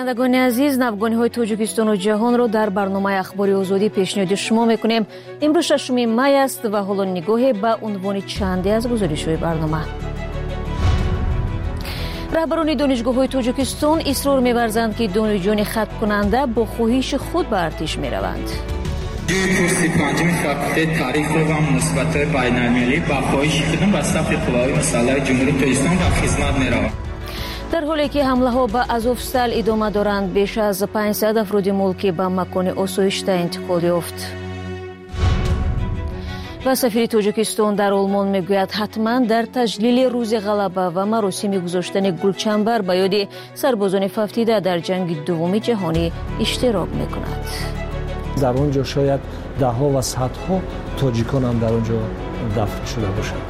бинандагони азиз, навгониҳои Тоҷикистону ҷаҳонро дар барномаи ахбори озодӣ пешниҳоди шумо мекунем. имрӯз 6 май аст ва ҳоло нигоҳе ба унвони чанде аз гузоришҳои барнома. раҳбарони донишгоҳҳои Тоҷикистон исрор меварзанд, ки донишҷӯёни хатмкунанда бо хоҳиши худ ба артиш мераванд. курси панҷуми факултет таъриху ва муносибатҳои байналмилалӣ ба хоҳиши худам ба сафи қувваҳои мусаллаҳаи ҷумҳурии Тоҷикистон ба хизмат меравад. дар ҳоле ки ҳамлаҳо ба Азовстал идома доранд, беш аз 500 афроди мулкӣ ба макони осоишта интиқол ёфт. ва сафири Тоҷикистон дар Олмон мегӯяд, ҳатман дар таҷлили рӯзи ғалаба ва маросими гузоштани гулчанбар ба ёди сарбозони фавтида дар ҷанги дуввуми ҷаҳонӣ иштирок мекунад. дар он ҷо шояд даҳҳо ва садҳо тоҷикон ҳам дар он ҷо дафн шуда бошанд.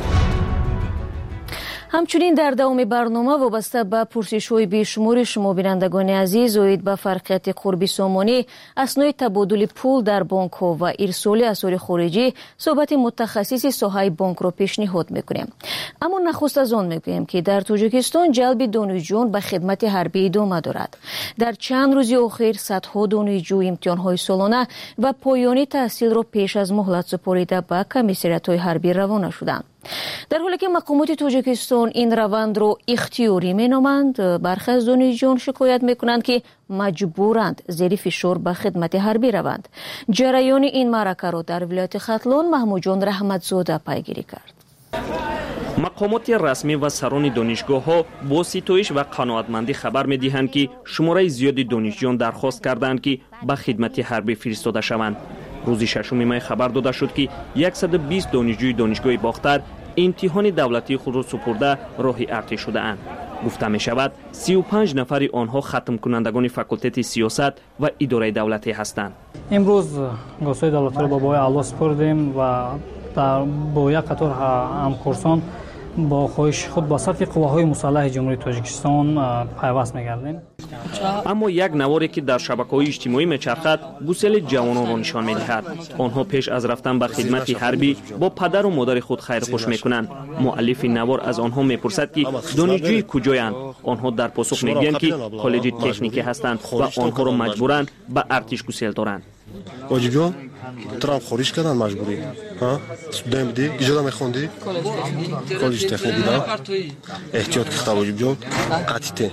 ҳамчунин дар давоми барнома вобаста ба пурсишҳои бешумори шумо бинандагони азиз оид ба фарқияти қурби сомонӣ, аснои табодули пул дар бонкҳо ва ирсоли асъори хориҷӣ суҳбати мутахассиси соҳаи бонкро пешниҳод мекунем. аммо нахуст аз он мегӯем, ки дар Тоҷикистон ҷалби донишҷӯён ба хидмати ҳарбӣ идома дорад. дар чанд рӯзи охир садҳо донишҷӯ имтиҳонҳои солона ва поёни таҳсилро пеш аз муҳлат супорида ба комиссариятҳои ҳарбӣ равона шуданд. дар ҳоле ки мақомоти Тоҷикистон ин равандро ихтиёрӣ меноманд, бархе аз донишҷӯён шикоят мекунанд, ки маҷбуранд зери фишор ба хидмати ҳарбӣ раванд. ҷараёни ин маъракаро дар вилояти Хатлон Маҳмудҷон Раҳматзода пайгирӣ кард. мақомоти расмӣ ва сарони донишгоҳҳо бо ситоиш ва қаноатмандӣ хабар медиҳанд, ки шумораи зиёди донишҷӯён дархост карданд, ки ба хидмати ҳарбӣ фиристода шаванд. рӯзи 6 май хабар дода шуд, ки 120 донишҷӯи донишгоҳи Бохтар имтиҳони давлатии худро супурда роҳи артиш шудаанд. гуфта мешавад 35 нафари онҳо хатмкунандагони факултети сиёсат ва идораи давлатӣ ҳастанд. имрӯз госои давлатиро ба бои аъло супурдем ва бо як қатор ҳамкурсон бо хоҳиши худ ба сафи қувваҳои мусаллаҳаи ҷумҳурии Тоҷикистон пайваст мегардем. аммо як наворе, ки дар шабакаҳои иҷтимоӣ мечархад, гусели ҷавононро нишон медиҳад. онҳо пеш аз рафтан ба хидмати ҳарбӣ бо падару модари худ хайрхуш мекунанд. муаллифи навор аз онҳо мепурсад, ки донишҷӯи куҷоянд. онҳо дар посух мегӯянд, ки коллеҷи техникӣ ҳастанд ва онҳоро маҷбуранд ба артиш гусел доранд. оҷибҷон турам хориш кардан маҷбурӣ студент будӣ иҷода мехондӣ коллеҷи техникӣ да эҳтиёт кихта оҷибҷон қатите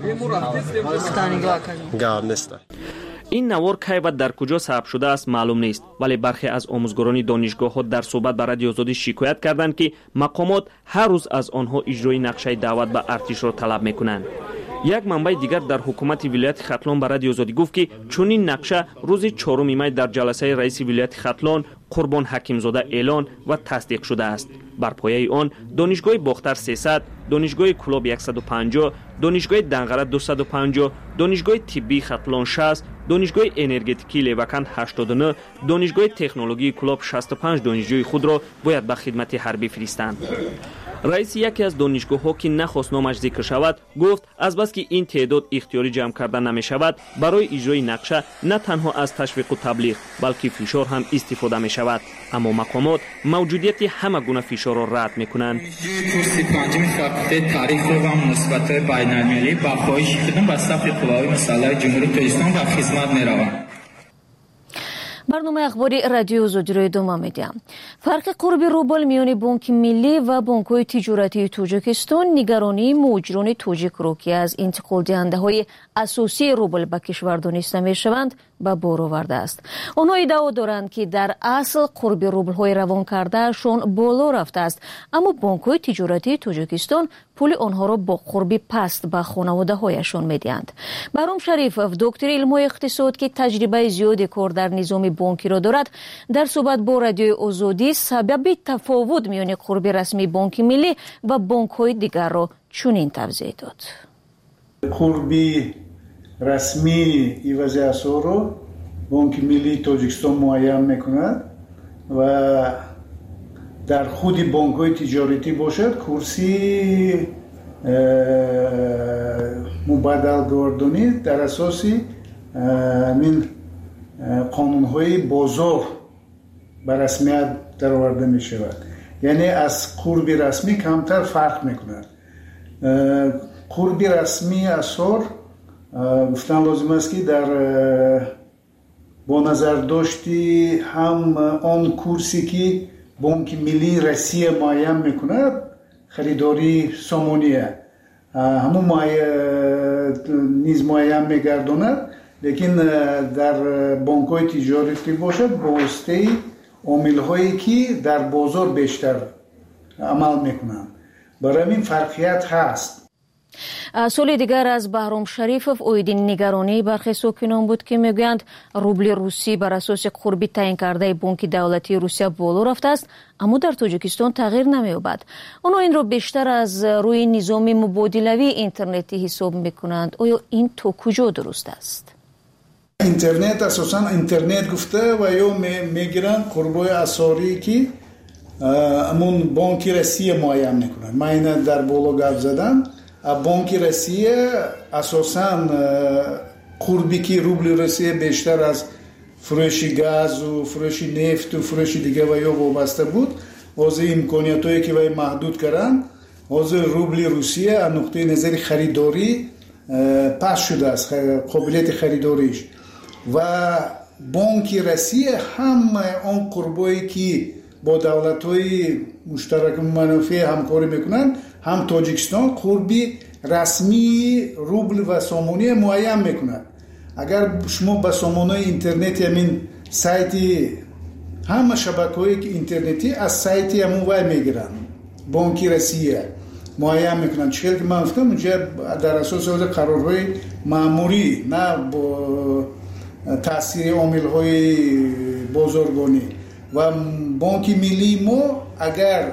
гап неста. ин навор кай ва дар куҷо сабаб шудааст маълум нест, вале бархе аз омӯзгорони донишгоҳҳо дар суҳбат ба радиои озодӣ шикоят карданд, ки мақомот ҳар рӯз аз онҳо иҷрои нақшаи даъват ба артишро талаб мекунанд. як манбаи дигар дар ҳукумати вилояти Хатлон ба радиои озодӣ гуфт, ки чунин нақша рӯзи 4 май дар ҷаласаи раиси вилояти Хатлон Қурбон Ҳакимзода эълон ва тасдиқ шудааст. бар пояи он донишгоҳи Бохтар 300, донишгоҳи Кулоб 150, донишгоҳи Данғара 250, донишгоҳи тиббии Хатлон 60, донишгоҳи энергетикии Леваканд 89, донишгоҳи технологии Кулоб 65 донишҷӯи худро бояд ба хидмати ҳарбӣ фиристанд. раиси яке аз донишгоҳҳо, ки нахост номаш зикр шавад, гуфт азбаски ин теъдод ихтиёрӣ ҷамъ карда намешавад, барои иҷрои нақша на танҳо аз ташвиқу таблиғ, балки фишор ҳам истифода мешавад. аммо мақомот мавҷудияти ҳама гуна фишорро рад мекунанд. курси панҷуми факултет таъриху ва муносибатҳои байналмилалӣ ба хоҳиши худам ба сафи қувваҳои мусаллаҳаи ҷумҳурии Тоҷикистон ба хизмат мераванд. барномаи ахбори радиои озодиро идома медиҳам. фарқи қурби рубл миёни Бонки миллӣ ва бонкҳои тиҷоратии Тоҷикистон нигаронии муҳоҷирони тоҷикро, ки аз интиқолдиҳандаҳои асосии рубл ба кишвар дониста мешаванд, ба бор овардааст. онҳо иддао доранд, ки дар асл қурби рублҳои равон кардаашон боло рафтааст, аммо бонкҳои тиҷоратии Тоҷикистон пули онҳоро бо қурби паст ба хонаводаҳояшон медиҳанд. Баҳром Шарифов, доктори илмҳои иқтисод, ки таҷрибаи зиёди кор дар низоми бонкиро дорад, дар суҳбат бо радиои озодӣ сабаби тафовут миёни қурби расмии Бонки миллӣ ва бонкҳои дигарро чунин тавзеҳ дод. қурби расмии ивази асъорро Бонки миллии Тоҷикистон муайян мекунад ва дар худи бонкҳои тиҷоратӣ бошад курси мубаддалгордонӣ дар асоси мин қонунҳои бозор ба расмият дароварда мешавад. яъне аз қурби расмӣ камтар фарқ мекунад. қурби расмии асъор گفتن لازم است که در با نظر داشتی هم آن کورسی که بانک ملی روسیه معین میکند خریداری سامانیه همون نیز معین میگرداند، لیکن در بانک های تجارتی باشد با واسطه عامل هایی که در بازار بیشتر عمل میکنند. برای این فرقیت هست. سوال دیگر از بهرام شریفов اوید نگرانی برخی ساکنان بود که میگویند روبل روسی بر اساس قربی تعیین کرده بانک دولتی روسیه بالا رفته است، اما در تاجیکستان تغییر نمییابد. آنها این را بیشتر از روی نظام مبادلوی اینترنتی حساب میکنند. آیا این تا کجا درست است؟ اینترنت اساسا اینترنت گفته و یا میگیرن قربای اساری که امون بانک روسیه معین میکنن. من در بالا گفت زدم بانک روسیه اساسا قربی که روبل روسیه بیشتر از فروش گاز و فروش نفت و فروش دیگه و یا وابسته بود، واضح امکانیت هایی که وای محدود کردن، واضح روبل روسیه از نقطه نظر خریداری پس شده است، قابلیت خریداریش. و بانک روسیه هم آن قربایی که با دولت‌های مشترک منافع همکاری میکنن، هم تاجیکستان قربی رسمی روبل و سامانه معین میکنند. اگر شما به سامانه اینترنتی همین سایتی همه شبکه‌های اینترنتی از سایتی همون وای میگیرن، بانک روسیه معین میکنن. چیزی که من گفتم اونجا در اساس قرارهای ماموری، نه با تاثیر عامل‌های بازرگانی. و بانک ملی ما اگر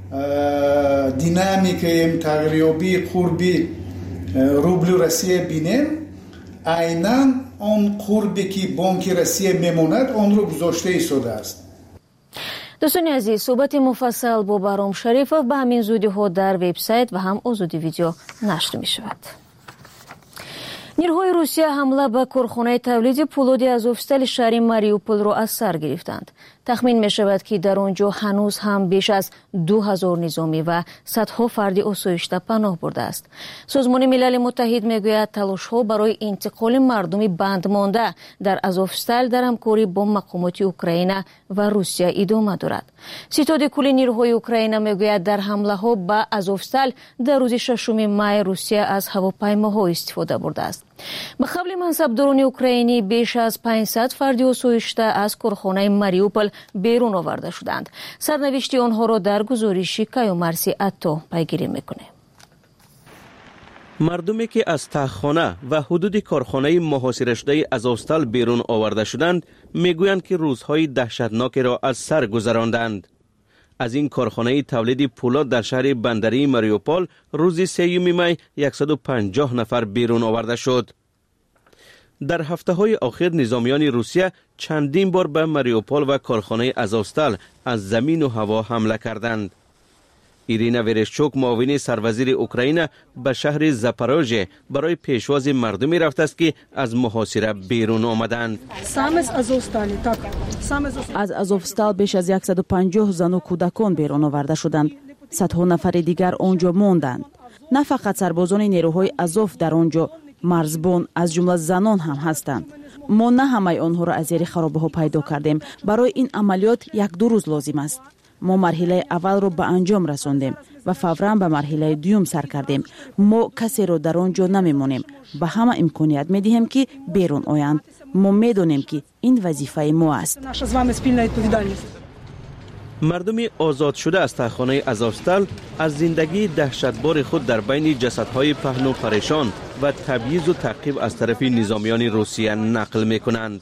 دینامیکه تغییریابی قربی روبل روسیه بینیم، عیناً آن قربی که بانک روسیه میماند آن رو گذاشته ایستاده است. دوستان عزیز، صحبت مفصل با بهرام شریفov به همین زودی ها در وبسایت و هم آزادی ویدیو نشر می شود. نیروهای روسیه حمله به کارخانه تولید پولاد ازوفستال شهر ماریوپول را از سر گرفتند. تخمین می شود که در آنجا هنوز هم بیش از 2000 نظامی و صدها فرد آسایشته پناه برده است. سازمان ملل متحد می گوید تلاش ها برای انتقال مردم بند مانده در ازوفستال در همکاری با مقامات اوکراین و روسیه ادامه دارد. ستاد کل نیروهای اوکراین می گوید در حمله ها به ازوفستال در روز 6 می روسیه از هواپیماها استفاده برده است. به قول منصبداران اوکراینی بیش از 500 فرد آسایشته از کارخانه ماریوپول بیرون آورده شدند. سرنوشت آنها را در گزارش کیومرسی اتو پیگیری میکنه. مردمی که از تخخانه و حدود کارخانه محاصره شده ازوفستال بیرون آورده شدند میگویند که روزهای دهشتناکی را از سر گذراندند. از این کارخانه تولید پولاد در شهر بندری ماریوپول روز 3 می 150 نفر بیرون آورده شد. در هفته های اخیر نظامیان روسیه چندین بار به ماریوپول و کارخانه ازوفستال از زمین و هوا حمله کردند. ایرینا ورشچوک معاون سروزیر اوکراین به شهر زاپاروژه برای پیشواز مردمی رفته است که از محاصره بیرون آمدند. از ازوفستال بیش از 150 زن و کودکان بیرون آورده شدند. صدها نفر دیگر آنجا ماندند. نه فقط سربازان نیروهای ازوف در آنجا، مرزبان از جمله زنان هم هستند. ما نه همه آنها را از زیر خرابه ها پیدا کردیم. برای این عملیات 1-2 روز لازم است. ما مرحله اول رو به انجام رساندیم و فوراً به مرحله دوم سر کردیم. ما کسی رو در آنجا نمیمونیم. به همه امکانیت میدهیم که بیرون آیند. ما میدونیم که این وظیفه ما است. مردم آزاد شده از تخخانه ازوفستال از زندگی دهشتبار خود در بین جسدهای پهن و پریشان و تبعیض و تعقیب از طرف نظامیان روسیه نقل میکنند.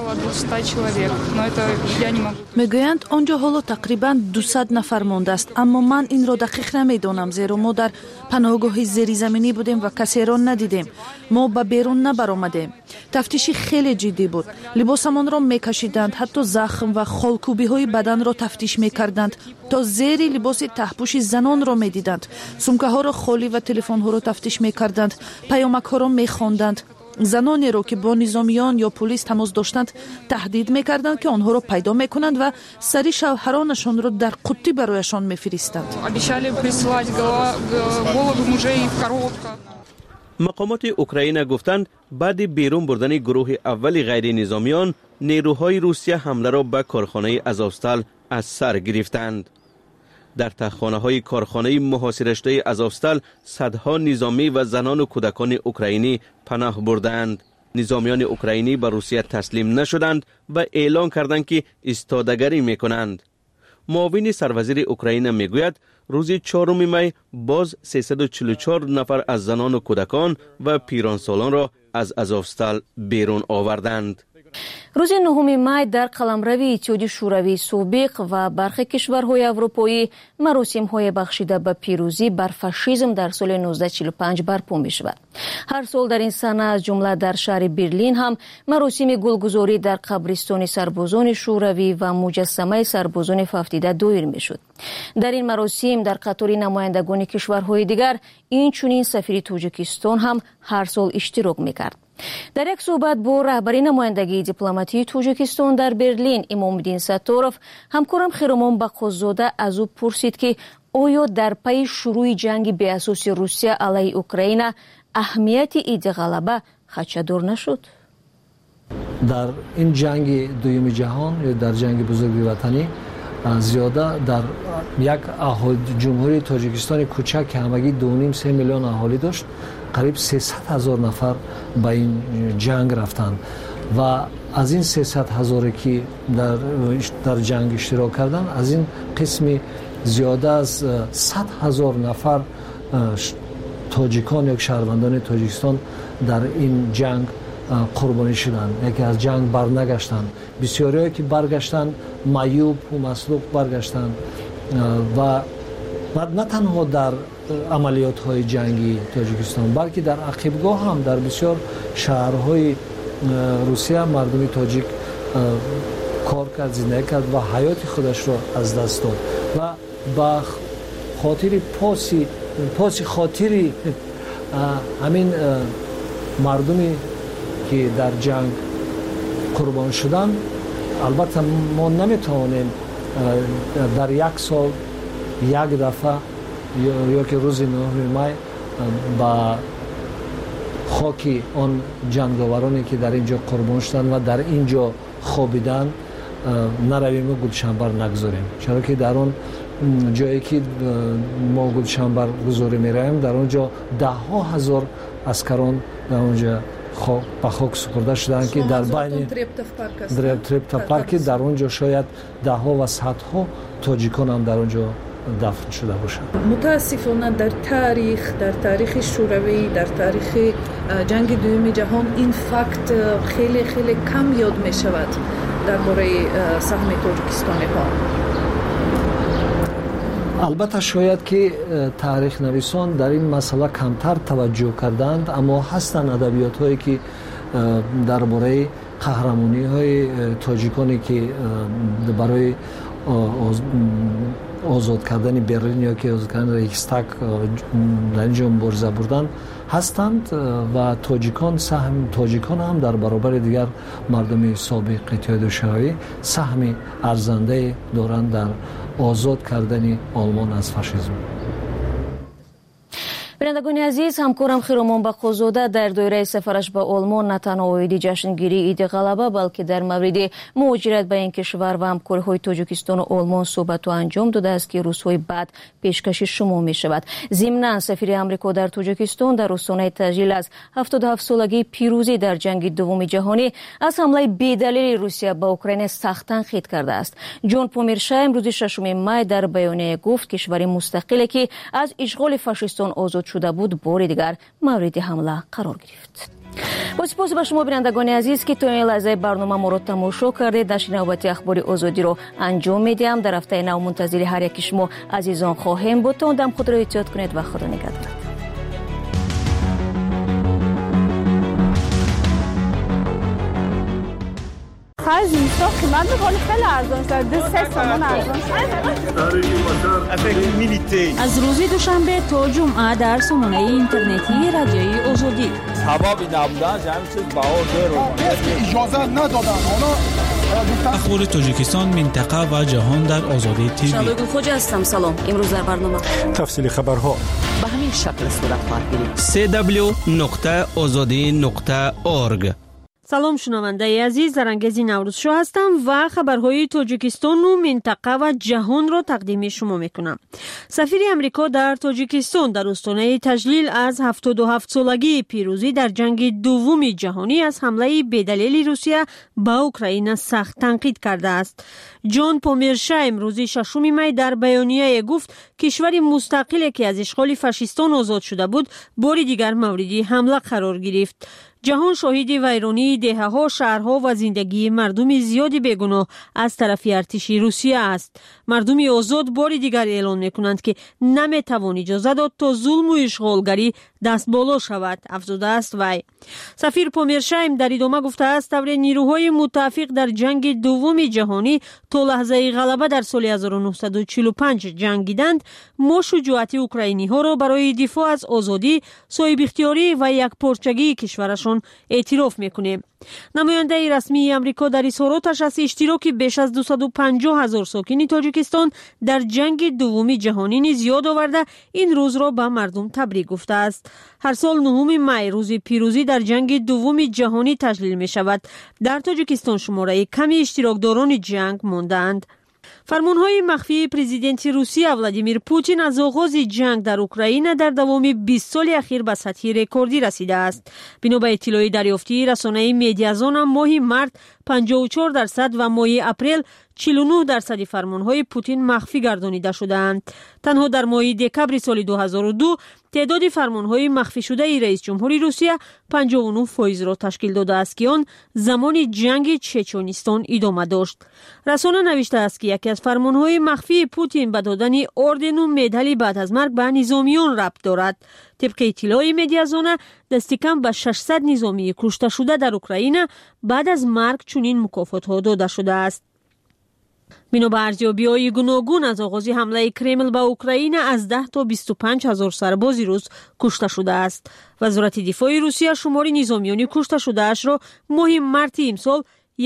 میگویند آنجا حالا تقریبا 200 نفر مانده است، اما من این را دقیق نمیدانم، زیرا ما در پناهگاه زیرزمینی بودیم و کسی را ندیدیم. ما به بیرون نبرآمدیم. تفتیشی خیلی جدی بود. لباسمان را میکشیدند، حتی زخم و خالکوبی های بدن را تفتیش میکردند تا زیر لباس تهپوش زنان را میدیدند. سومکه ها را خالی و تلفن ها را تفتیش میکردند. پیامک ها را میخواندند. زنانی را که با نظامیان یا پلیس تماس داشتند تهدید میکردند که آنها را پیدا میکنند و سری شوهرانشان را در قوطی برایشان میفرستند. مقامات اوکراین گفتند بعد بیرون بردن گروه اول غیر نظامیان، نیروهای روسیه حمله را به کارخانه آزوفتال از سر گرفتند. در تخانه‌های کارخانه محاصره شده آزوفتال صدها نظامی و زنان و کودکان اوکراینی پناه بردند. نظامیان اوکراینی به روسیه تسلیم نشدند و اعلان کردند که ایستادگی میکنند. معاون سروزیر اوکراین میگوید روز 4 می باز 344 نفر از زنان و کودکان و پیرانسالان را از آزوفتال بیرون آوردند. روز 9 می در قلمروی اتحادیه شوروی سابق و برخی کشورهای اروپایی مراسم‌های بخشیده به پیروزی بر فاشیسم در سال 1945 برپا می‌شود. هر سال در این سنه از جمله در شهر برلین هم مراسم گلگذاری در قبرستان سربازان شوروی و مجسمه سربازان 77 دایر می‌شد. در این مراسم در قطار نمایندگان کشورهای دیگر اینچنین سفیر تاجیکستان هم هر سال اشتراک می‌کرد. در یک صحبت با رهبری نمایندگی دیپلماتی تاجیکستان در برلین امامالدین ستارов همکارم خیرمان بقازاده از او پرسید که آیا در پی شروع جنگ بی اساس روسیه علیه اوکراین اهمیت این غلبه خدشه‌دار نشد؟ در این جنگ دوم جهان یا در جنگ بزرگ وطنی زیاده در یک جمهوری تاجیکستان کوچک که همگی 2.5-3 میلیون اهالی داشت قریب 300,000 نفر به این جنگ رفتند و از این 300,000 که در جنگ اشتراک کردند از این قسمی زیاده از 100,000 نفر تاجیکان یا شهروندان تاجیکستان در این جنگ قربانی شدند. یکی از جنگ برنگشتند، بسیاری که برگشتند معیوب و مسلوب برگشتند و نه تنها در عملیات های جنگی تاجیکستان بلکه در عقبگاه هم در بسیار شهرهای روسیه مردم تاجیک کار کرد، زندگی کرد و حیات خودش را از دست داد و با خاطر پاس خاطری همین مردمی که در جنگ قربان شدن. البته ما نمیتوانیم در یک سال یک دفعه یا که روز 9 می با خاک آن جنگاورانی که در اینجا قربان شدن و در اینجا خوابیدن نرویم و گلشنبر نگذاریم، چرا که در آن جایی که ما گلشنبر گذاری می‌رویم در آنجا 10,000 عسکران در آنجا به خاک سپرده شدن که در بین تریپتا پارک در اونجا شاید 10 و 100 تاجیکان هم در اونجا دفن شده باشند. متاسفانه در تاریخ شوروی، در تاریخ جنگ دوم جهان این فکت خیلی خیلی کم یاد می شود درباره سهم تاجیکستانی ها. البته شاید که تاریخ نویسان در این مسئله کمتر توجه کردند، اما هستند ادبیات هایی که درباره قهرمانی های تاجیکانی که برای آزاد کردن برلین یا که آزاد کردن ریکستاگ در اینجا مبارزه بردن هستند و تاجیکان هم در برابر دیگر مردم سابق اتحادیه شوروی سهم ارزنده دارند در آزاد کردن آلمان از فاشیسم. بینندگان عزیز، همکارم خیرمان بقازاده در دایره سفرش به آلمان نه تنها اوید جشنگیری عید غلبه بلکه در مورد مهاجرت به این کشور و همکاری‌های تاجیکستان و آلمان صحبت و انجام داده است که روزهای بعد پیشکش شما می شود. ضمناً سفیر آمریکا در تاجیکستان در رسانه تسجیل از 77 سالگی پیروزی در جنگ دوم جهانی از حمله بی‌دلیل روسیه به اوکراین سخت تنقید کرده است. جان پومیرشا امروز 6 می در بیانیه گفت کشور مستقلی که از اشغال فاشیستان آزاد شده بود بار دیگر مورد حمله قرار گرفت. با سپاس به شما بینندگان عزیز که تا این لحظه برنامه ما را تماشا کردید. در نوبت اخبار آزادی رو انجام میدیم. در هفته نو منتظر هر یک شما عزیزان خواهیم بود. تا دم خود را احتیاط کنید و خدا نگهدار. خرج نیستا قیمت بکنی خیلی ارزان شد. 3 تومان ارزان شد. از روز دوشنبه تا جمعه در سامانه اینترنتی رادیوی آزادی سبب نبودن همین چیز بها دارو اجازه ندادن. حالا اخبار تاجیکستان، منطقه و جهان در آزادی تیوی. شادو خوجا هستم. سلام. امروز در برنامه تفصیل خبرها به همین شکل صورت خواهد گرفت. www.azadi.org. سلام شنونده عزیز، زرنگزی نوروز شو هستم و خبرهای تاجیکستان و منطقه و جهان را تقدیم شما میکنم. سفیر امریکا در تاجیکستان در استانه تجلیل از 77 سالگی پیروزی در جنگ دوم جهانی از حمله بی‌دلیل روسیه به اوکراین سخت تنقید کرده است. جان پومرشا امروز 6 می در بیانیه گفت کشور مستقلی که از اشغال فاشیستان آزاد شده بود بار دیگر مورد حمله قرار گرفت. جهان شاهد ویرانی دهه‌ها، شهرها و زندگی مردم زیادی بیگناه از طرف ارتش روسیه است. مردم آزاد بار دیگر اعلان می‌کنند که نمی‌توان اجازه داد تا ظلم و اشغالگری دست بالا شود، افزوده است وی. سفیر پومرشایم در ادامه گفته است طور نیروهای متفق در جنگ دوم جهانی تا لحظه غلبه در سال 1945 جنگیدند. ما شجاعت اوکراینی‌ها را برای دفاع از آزادی، صاحب اختیاری و یکپارچگی کشورشان اعتراف میکنیم. نماینده رسمی امریکا در اظهاراتش از اشتراک بیش از 250,000 ساکن تاجیکستان در جنگ دوم جهانی نیز یاد آورده این روز را به مردم تبریک گفته است. هر سال 9 می روز پیروزی در جنگ دوم جهانی تجلیل می شود. در تاجیکستان شماره کمی اشتراکداران جنگ ماندند. فرمانهای مخفی پرزیدنت روسیه ولادیمیر پوتین از آغاز جنگ در اوکراین در دوام 20 سال اخیر به سطح رکوردی رسیده است. بنا به اطلاع دریافتی رسانه مدیازون ماه مارت 54% و ماه اپریل 49% فرمانهای پوتین مخفی گردانیده شدند. تنها در ماه دکبر سال 2002 تعداد فرمانهای مخفی شده رئیس جمهوری روسیه 59% را تشکیل داده است که آن زمان جنگ چچنستان ادامه داشت. رسانه نوشته است که یکی از فرمانهای مخفی پوتین به دادن اردن و مدال بعد از مرگ به نظامیان ربط دارد. طبق اطلاع مدیازون دست کم به 600 نظامی کشته شده در اوکراین بعد از مرگ چنین مکافات‌ها داده شده است. بنا به ارزیابی‌های گوناگون از آغاز حمله کرمل به اوکراین از 10 تا 25,000 سرباز روس کشته شده است. وزارت دفاع روسیه شمار نظامیان کشته شده اش را ماه مارت امسال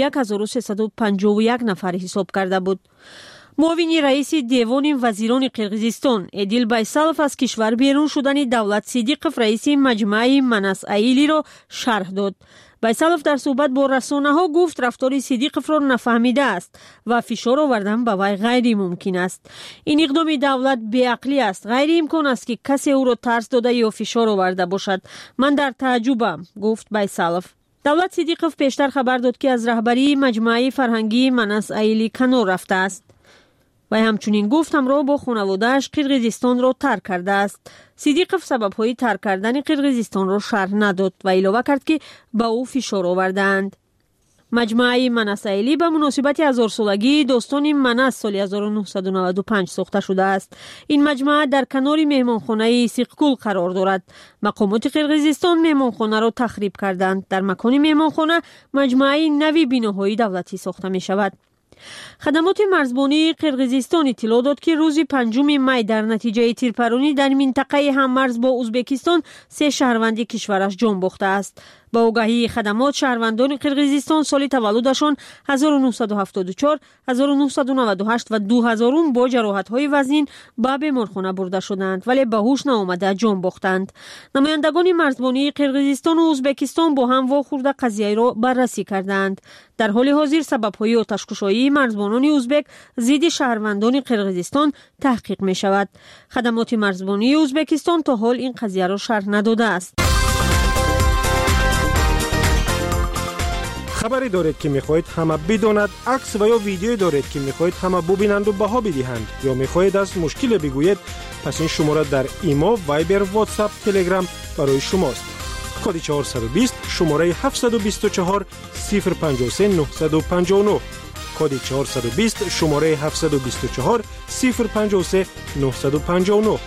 1351 نفر حساب کرده بود. معاون رئیس دیوان وزیران قرقیزستان ادیل بایسالف از کشور بیرون شدن دولت صدیقف رئیس مجمع مناس ایلی را شرح داد. بایسالف در صحبت با رسانه‌ها گفت رفتار صدیقف را نفهمیده است و فشار آوردن به وی غیر ممکن است. این اقدام دولت بی‌عقلی است. غیر امکان است که کسی او را ترس داده یا فشار آورده باشد. من در تعجبم، گفت بایسالف. دولت صدیقف پیشتر خبر داد که از رهبری مجمع فرهنگی مناس ایلی کنار رفته است. و همچنین گفت همراه با خانواده‌اش قرقیزستان را ترک کرده است. صدیقف سبب‌های ترک کردن قرقیزستان را شرح نداد و اضافه کرد که به او فشار آوردند. مجمع مناس ایلی به مناسبت 1000 سالگی داستان مناس سال 1995 ساخته شده است. این مجمع در کنار مهمانخانه سیقکول قرار دارد. مقامات قرقیزستان مهمانخانه را تخریب کردند. در مکان مهمانخانه مجمع نوی بناهای دولتی ساخته می شود. خدمات مرزبانی قرقیزستان اطلاع داد که روز 5 می در نتیجه تیرپرانی در منطقه هممرز با ازبکستان 3 شهروند کشورش جان باخته است. با آگاهی خدمات شهروندان قرقیزستان سال تولدشان 1974، 1998 و 2000 با جراحت‌های وزین به بیمارخانه برده شدند ولی به هوش نیامده جان باختند. نمایندگان مرزبانی قرقیزستان و ازبکستان با هم واخورده قضیه را بررسی کردند. در حال حاضر سبب‌های آتش‌کشایی مرزبانان ازبک ضد شهروندان قرقیزستان تحقیق می‌شود. خدمات مرزبانی ازبکستان تا حال این قضیه را شرح نداده است. خبری دارید که میخواهید همه بداند، عکس و یا ویدیویی دارید که میخواهید همه ببینند و بها بدهند یا میخواهید از مشکل بگویید، پس این شماره در ایما، وایبر، واتساپ، تلگرام برای شماست. کد 420 شماره 724 053 959 کد 420 شماره 724 053 959.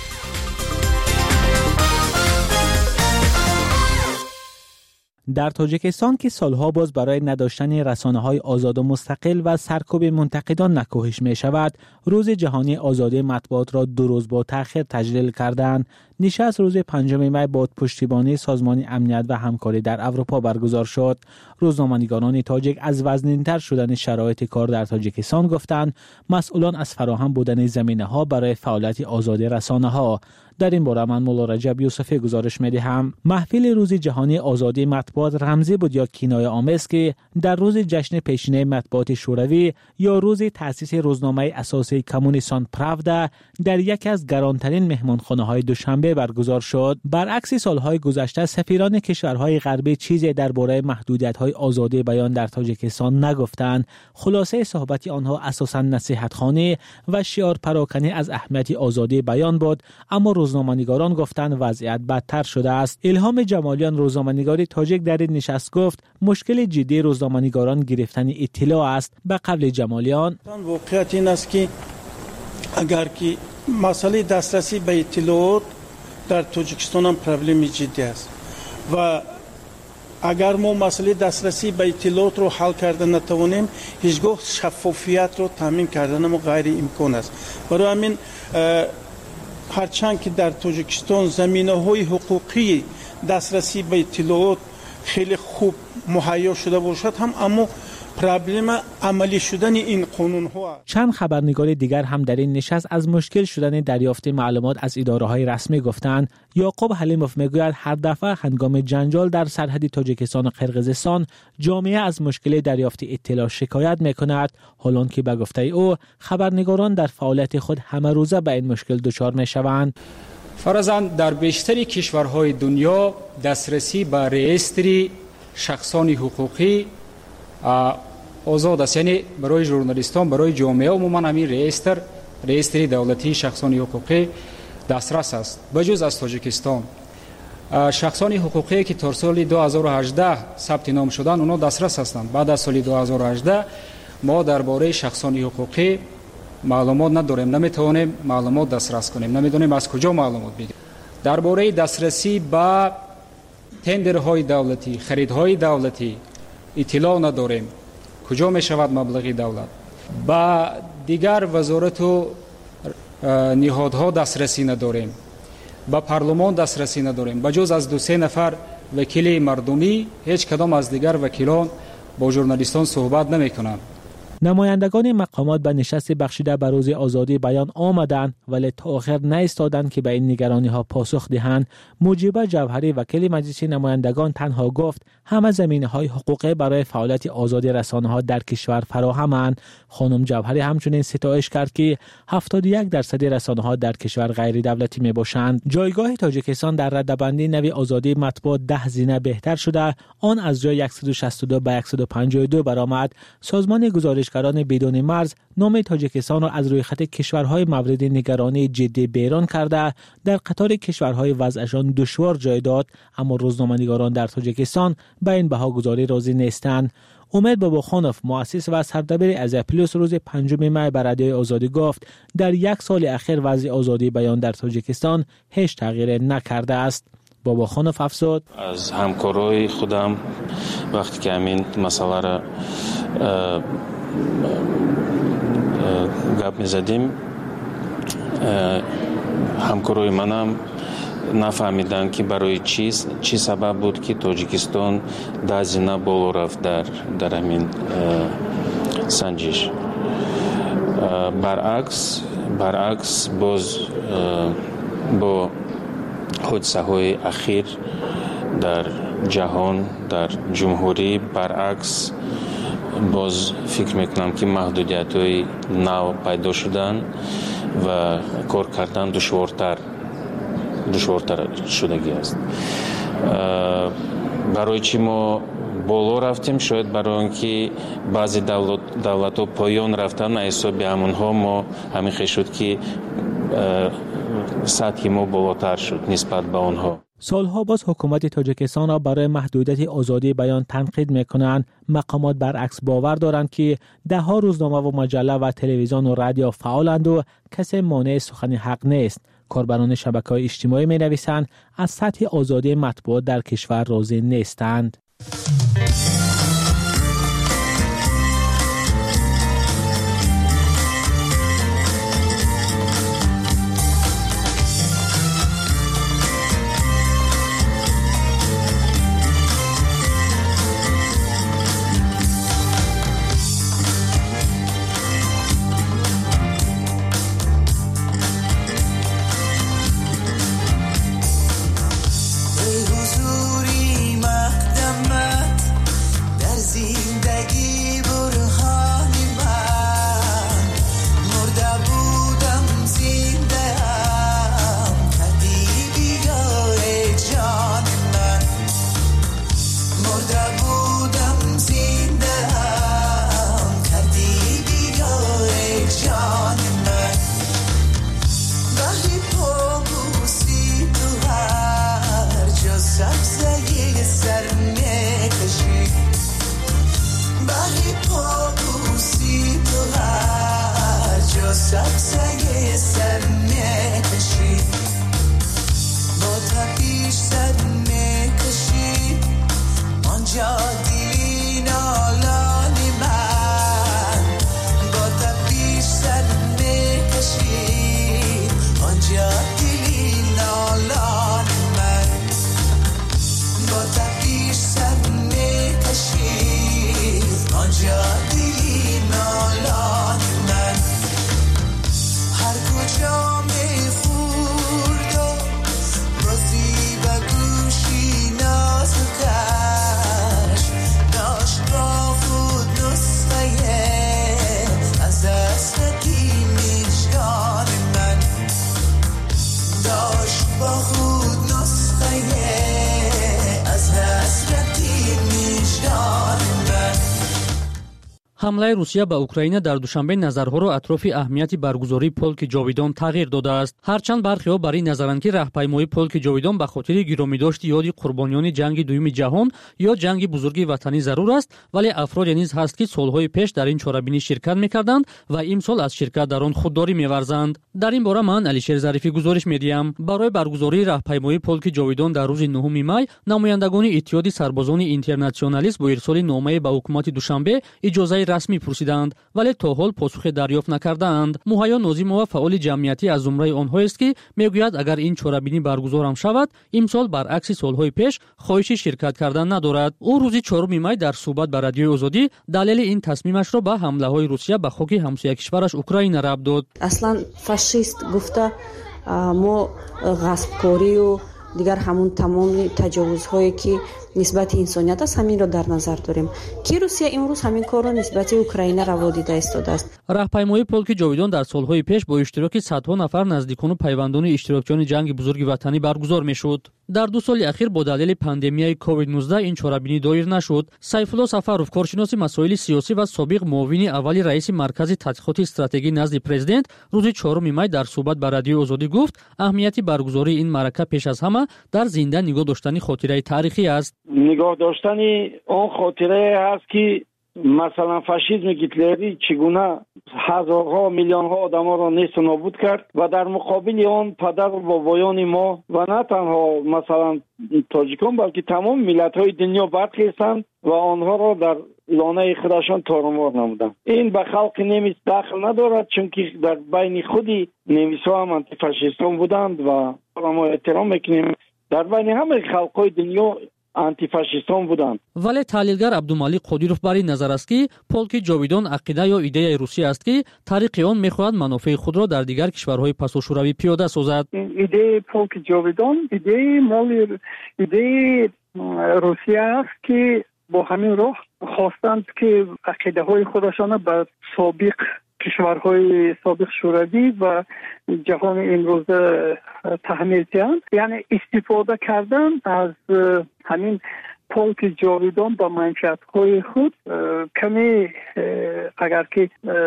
در تاجیکستان که سالها باز برای نداشتن رسانه‌های آزاد و مستقل و سرکوب منتقدان نکوهش می شود، روز جهانی آزادی مطبوعات را 2 روز با تأخیر تجلیل کردند. نشست روز 5 می با پشتیبانی سازمان امنیت و همکاری در اروپا برگزار شد. روزنامه‌نگاران تاجیک از وزن‌تر شدن شرایط کار در تاجیکستان گفتند مسئولان از فراهم بودن زمینه‌ها برای فعالیت آزادی رسانه‌ها. در این باره من مولا رجب یوسفی گزارش می‌دهم. محفل روز جهانی آزادی مطبوعات رمزی بود یا کنایه آمیز که در روز جشن پیشینه مطبوعات شوروی یا روز تأسیس روزنامه اساسی کمونیستان پراودا در یکی از گرانترین مهمانخانه‌های دوشنبه برگزار شد. برعکس سالهای گذشته سفیران کشورهای غربی چیزی درباره محدودیت‌های آزادی بیان در تاجیکستان نگفتند. خلاصه صحبت آنها اساساً نصیحت‌خوانی و شعار پراکنی از اهمیت آزادی بیان بود، اما روزنامه‌نگاران گفتند وضعیت بدتر شده است. الهام جمالیان روزنامه‌نگار تاجیک در این نشست گفت مشکل جدی روزنامه‌نگاران گرفتن اطلاع است. به قول جمالیان واقعیت این است که اگر که مسئله دسترسی به اطلاعات در تاجیکستان هم پرابلم جدی است و اگر ما مسئله دسترسی به اطلاعات رو حل کرده نتوانیم هیچگاه شفافیت رو تامین کردن ما غیر امکان است. برای همین هرچند که در تاجیکستان زمینه‌های حقوقی دسترسی به اطلاعات خیلی خوب مهیا شده باشد هم اما پرابلم عملی شدن این قانون ها. چند خبرنگار دیگر هم در این نشست از مشکل شدن دریافت معلومات از اداره‌های رسمی گفتند. یعقوب حلیموف میگوید هر دفعه هنگام جنجال در سرحد تاجیکستان و قرقیزستان جامعه از مشکل دریافت اطلاع شکایت میکند، حالان که به گفته او خبرنگاران در فعالیت خود همه روزه به این مشکل دچار میشوند. فرضاً در بیشتر کشورهای دنیا دسترسی به رئیستر شخصان حقوقی آزاد است، یعنی برای ژورنالیستان، برای جامعه عموما همین رئیستر دولتی شخصان حقوقی دسترس است. بجز از تاجیکستان شخصان حقوقی که تا سال 2018 ثبت نام شدن اونا دسترس هستند. بعد از سال 2018 ما درباره شخصان حقوقی معلومات نداریم، نمیتوانیم معلومات دسترس کنیم، نمیدونیم از کجا معلومات بگیریم. درباره دسترسی به تندرهای دولتی، خریدهای دولتی اطلاع نداریم، کجا می شود مبلغ دولت. با دیگر وزارت و نهادها دسترسی نداریم، با پارلمان دسترسی نداریم. بجز از 2-3 نفر وکیل مردمی هیچ کدام از دیگر وکیلان با ژورنالیستان صحبت نمی کنند. نمایندگان مقامات به نشست بخشیده به روز آزادی بیان آمدند ولی تا آخر نایستادند که به این نگرانی ها پاسخ دهند. مجیبه جوهری وکیل مجلس نمایندگان تنها گفت همه زمینه‌های حقوقی برای فعالیت آزادی رسانه‌ها در کشور فراهمند. خانم جوهری همچنین ستایش کرد که 71% رسانه‌ها در کشور غیر دولتی میباشند. جایگاه تاجیکستان در رده‌بندی نوی آزادی مطبوعات 10 زینه بهتر شده، آن از جای 162 به 152 برآمد. سازمان گزارشگران بدون مرز نام تاجیکستان را از روی خط کشورهای مورد نگرانی جدی بیرون کرده، در قطار کشورهای وضعشان دشوار جای داد، اما روزنامه‌نگاران در تاجیکستان به این بهاگذاری راضی نیستند. امید باباخانوف مؤسس و سردبیر ازیا پلوس روز 5 می به رادیوی آزادی گفت در 1 سال اخیر وضع آزادی بیان در تاجیکستان هیچ تغییر نکرده است. باباخانوف افزود از همکارای خودم وقتی که همین مسئله را گپ می‌زدیم همکارای منم نفهمیدن که برای چی سبب بود که تاجیکستان 10 زینه بالا رفت در همین سنجش. برعکس باز با حادثه های اخیر در جهان در جمهوری برعکس باز فکر میکنم که محدودیت های نو پیدا شدن و کار کردن دشوارتر شدگی است. برای چی ما بالا رفتیم؟ شاید برای اینکه بعضی دولت ها پایان رفتن حساب همونها ما همین خیلی شد که سطح ما بالاتر شد نسبت به آنها. سالها باز حکومت تاجیکستان را برای محدودیت آزادی بیان تنقید میکنند. مقامات برعکس باور دارند که 10 روزنامه و مجله و تلویزیون و رادیو فعالند و کسی مانع سخن حق نیست. کاربران شبکه‌های اجتماعی می نویسند از سطح آزادی مطبوعات در کشور راضی نیستند. سر میکشی با تپیش سر میکشی آنجا دیلی نالانی من با تپیش سر میکشی آنجا دیلی نالانی من با تپیش سر میکشی آنجا دیلی نالانی من هر کجا میخورد و رازی و گوشی نازکش داشت با خود نسخه از حسرتی میشگان من داشت با خود نسخه از حسرتی میشگان من. ҳамлаи русия ба украина дар душанбе назарҳоро атрофи аҳамияти баргузории полки ҷовидон тағйир додааст. ҳарчанд бархеҳо бар ин назаранд ки раҳпаймоии полки ҷовидон ба хотири гиромидошти ёди қурбониёни ҷанги дуюми ҷаҳон ё ҷанги бузурги ватанӣ зарур аст, вале афроде низ ҳаст ки солҳои пеш дар ин чорабинӣ ширкат мекарданд ва имсол аз ширкат дар он худдорӣ меварзанд. дар ин бора ман Алишер Зарифӣ гузориш медиҳам. барои баргузории раҳпаймоии полки ҷовидон дар рӯзи 9 май намояндагони иттиҳоди сарбозони интернатсионалист бо ирсоли номае ба ҳукумати Душанбе иҷозаи расмӣ пурсиданд, вале то ҳол посухе дарёфт накардаанд. муҳайё Нозимова фаъоли ҷамъиятӣ аз зумраи онҳоест ки мегӯяд агар ин чорабинӣ баргузорам шавад, имсол баръакси солҳои пеш хоҳиши ширкат кардан надорад. ӯ рӯзи 4 май дар суҳбат ба радиои Озодӣ далели ин тасмимашро ба ҳамлаҳои Русия ба хоки ҳамсоякишвараш Украина рабт дод. аслан фашист гуфта мо ғасбкорию дигар ҳамун тамоми таҷовузҳое ки нисбати инсоният аст ҳаминро дар назар дорем ки Русия имрӯз ҳамин корро нисбати Украина раво дида истодааст. раҳпаймоии полки ҷовидон дар солҳои пеш бо иштироки садҳо нафар наздикону пайвандони иштирокчиёни ҷанги бузурги ватанӣ баргузор мешуд. дар 2 соли ахир бо далели пандемияи COVID-19 ин чорабинӣ доир нашуд. Сайфулло Сафаров, коршиноси масоили сиёсӣ ва собиқ муовини аввали раиси маркази тадқиқоти стратегӣ назди президент, рӯзи 4 май дар суҳбат ба радиои Озодӣ гуфт, аҳамияти баргузории ин маърака пеш аз ҳама дар зинда нигоҳ доштани хотираи таърихӣ аст. нигоҳ доштани он хотирае ҳаст ки масалан фашизми гитлерӣ чӣ гуна ҳазорҳо миллионҳо одамонро несту нобуд кард ва дар муқобили он падару бобоёни мо ва на танҳо масалан тоҷикон балки тамоми миллатҳои дунё бархестанд ва онҳоро дар лонаи худашон торумор намуданд. ин ба халқи немис дахл надорад, чунки дар байни худи немисҳо ҳам антифашистон буданд ва мо эҳтиром мекунем дар байни ҳамаи халқҳои дунё антифашистон буданд. вале таҳлилгар Абдумалик Қодиров бар ин назар аст ки полки ҷовидон ақида ё идеяи Русия аст ки тариқи он мехоҳад манофеи худро дар дигар кишварҳои пасошӯравӣ пиёда созад. идеяи полки ҷовидон идеяи моли идеяи Русия аст ки бо ҳамин роҳ хостанд ки ақидаҳои худашонро ба собиқ кишварҳои собиқ шӯравӣ ва ҷаҳони имрӯза таҳмил диҳанд, яъне истифода кардан аз ҳамин полки ҷовидон ба манфиатҳои худ каме агар ки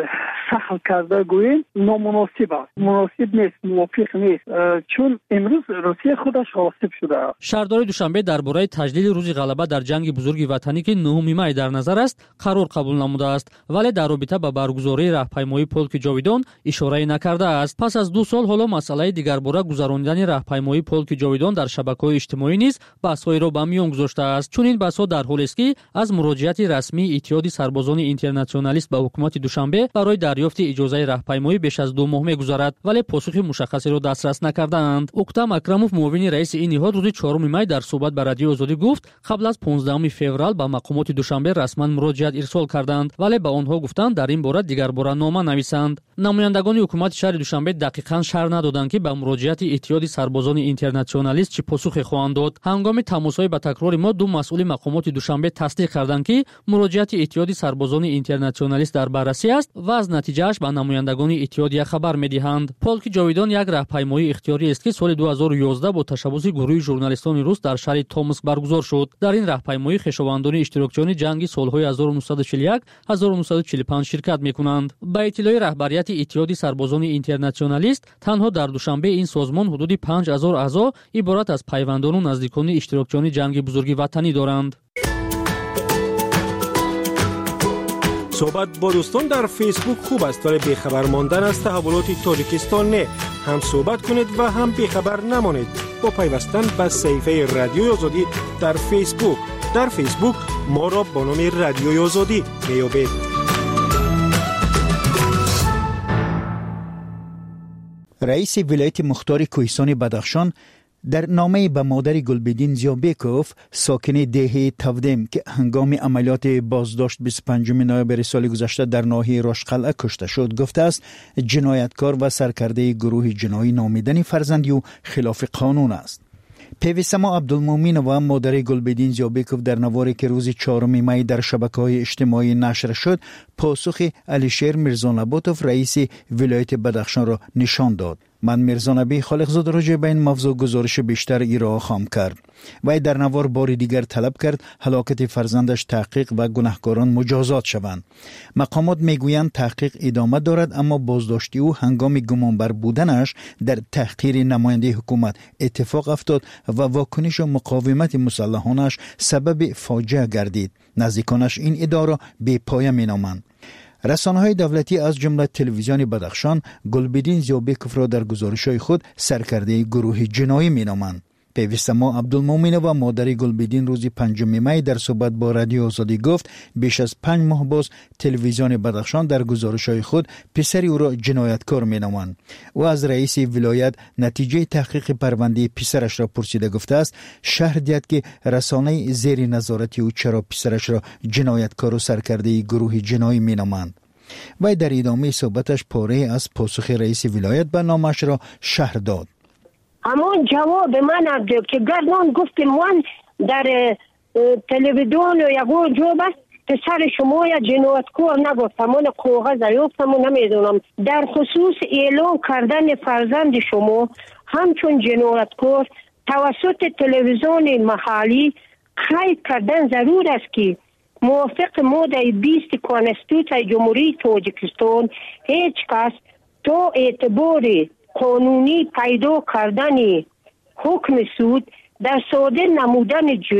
саҳл карда гӯем номуносиб аст, муносиб нест, мувофиқ нест, чун имрӯз Русия худаш ғосиб шудааст. шаҳрдори Душанбе дар бораи таҷлили рӯзи ғалаба дар ҷанги бузурги ватанӣ ки 9 май дар назар аст қарор қабул намудааст, вале дар робита ба баргузории раҳпаймоии полки ҷовидон ишорае накардааст. пас аз 2 сол ҳоло масъалаи дигарбора гузарондани раҳпаймоии полки ҷовидон дар шабакаҳои иҷтимоӣ низ баҳсҳоеро ба миён гузоштааст. чунин баҳсҳо дар ҳолест ки аз муроҷиати расмии иттиҳоди сарбозони интернатсионалист ба ҳукумати Душанбе барои дарёфти иҷозаи раҳпаймоӣ беш аз 2 моҳ мегузарад, вале посухи мушаххасеро дастрас накардаанд. Уктам Акрамов, муовини раиси ин ниҳод, рӯзи 4 май дар суҳбат ба радиои Озодӣ гуфт, қабл аз 15 феврал ба мақомоти Душанбе расман муроҷиат ирсол карданд, вале ба онҳо гуфтанд дар ин бора дигарбора нома нависанд. намояндагони ҳукумати шаҳри Душанбе дақиқан шаҳр надоданд ки ба муроҷиати иттиҳоди сарбозони интернатсионалист чӣ посухе хоҳанд дод. ҳангоми тамосҳои ба такрори мо ду масъули мақомоти Душанбе тасдиқ карданд ки муроҷиати иттиҳоди сарбозони интернатсионалист дар баррасӣ аст ва аз натиҷааш ба намояндагони иттиҳодия хабар медиҳанд. полки ҷовидон як раҳпаймоии ихтиёриест ки соли 2011 бо ташаббуси гурӯҳи журналистони рус дар шаҳри Томск баргузор шуд. дар ин раҳпаймоӣ хешовандони иштирокчиёни ҷанги солҳои 1941-1945 ширкат мекунанд. ба иттилои раҳбарияти иттиҳоди сарбозони интернатсионалист, танҳо дар Душанбе ин созмон ҳудуди 5000 аъзо иборат аз пайвандону наздикони иштирокчиёни ҷанги бузурги ватанӣ доранд. صحبت با دوستان در فیسبوک خوب است ولی بیخبر ماندن از تحولات تاجیکستان نه. هم صحبت کنید و هم بیخبر نمانید با پیوستن به صفحه رادیوی آزادی در فیسبوک. در فیسبوک ما را با نام رادیوی آزادی میابید. رئیس ولایت مختار کوهستان بدخشان در نامه به مادر گلبدین زیابکوف ساکن دهه تودم که هنگام عملیات بازداشت 25 نوامبر سال گذشته در ناحیه راشقلعه کشته شد گفته است جنایتکار و سرکرده گروه جنایی نامیدن فرزندی او خلاف قانون است. پیوستما عبدالمومین و مادر گلبدین زیابکوف در نواری که روز 4 می در شبکه‌های اجتماعی نشر شد پاسخ علیشیر میرزانباتوف رئیس ولایت بدخشان را نشان داد. من میرزانبی خالقزاده راجع به این موضوع گزارش بیشتر ایرا خام کرد. وی در نوار بار دیگر طلب کرد هلاکت فرزندش تحقیق و گناهکاران مجازات شوند. مقامات میگویند تحقیق ادامه دارد اما بازداشتی او هنگام گمانبر بودنش در تحقیر نماینده حکومت اتفاق افتاد و واکنش و مقاومت مسلحانش سبب فاجعه گردید. نزدیکانش این ادعا بی پایه مینامند. رسانه‌های دولتی از جمله تلویزیون بدخشان گلبدین زیابکوف را در گزارش‌های خود سرکرده گروه جنایی می‌نامند. پیوستما عبدالمومین و مادر گلبدین روز 5 می در صحبت با رادیو آزادی گفت بیش از 5 ماه باز تلویزیون بدخشان در گزارش‌های خود پسری او را جنایتکار می‌نامند. او از رئیس ولایت نتیجه تحقیق پرونده پسرش را پرسیده گفته است شهر دید که رسانه زیر نظارت او چرا پسرش را جنایتکار و سرکرده گروه جنایی می‌نامند. و در ادامه صحبتش پاره از پاسخ رئیس ولایت به نامش را شهر داد. همون جواب من که گردان گفتیم من در تلویزیون و یکون جواب است پسر شما یا جنایتکار نگفتم من کاغذ یافتم و نمیدونم در خصوص اعلام کردن فرزند شما همچون جنایتکار توسط تلویزیون محلی قید کردن ضرور است که موافق ماده 20 کانستیتوسیون جمهوری تاجیکستان هیچ کس تا اعتبار قانونی پیدا کردن حکم سود در صادر نمودن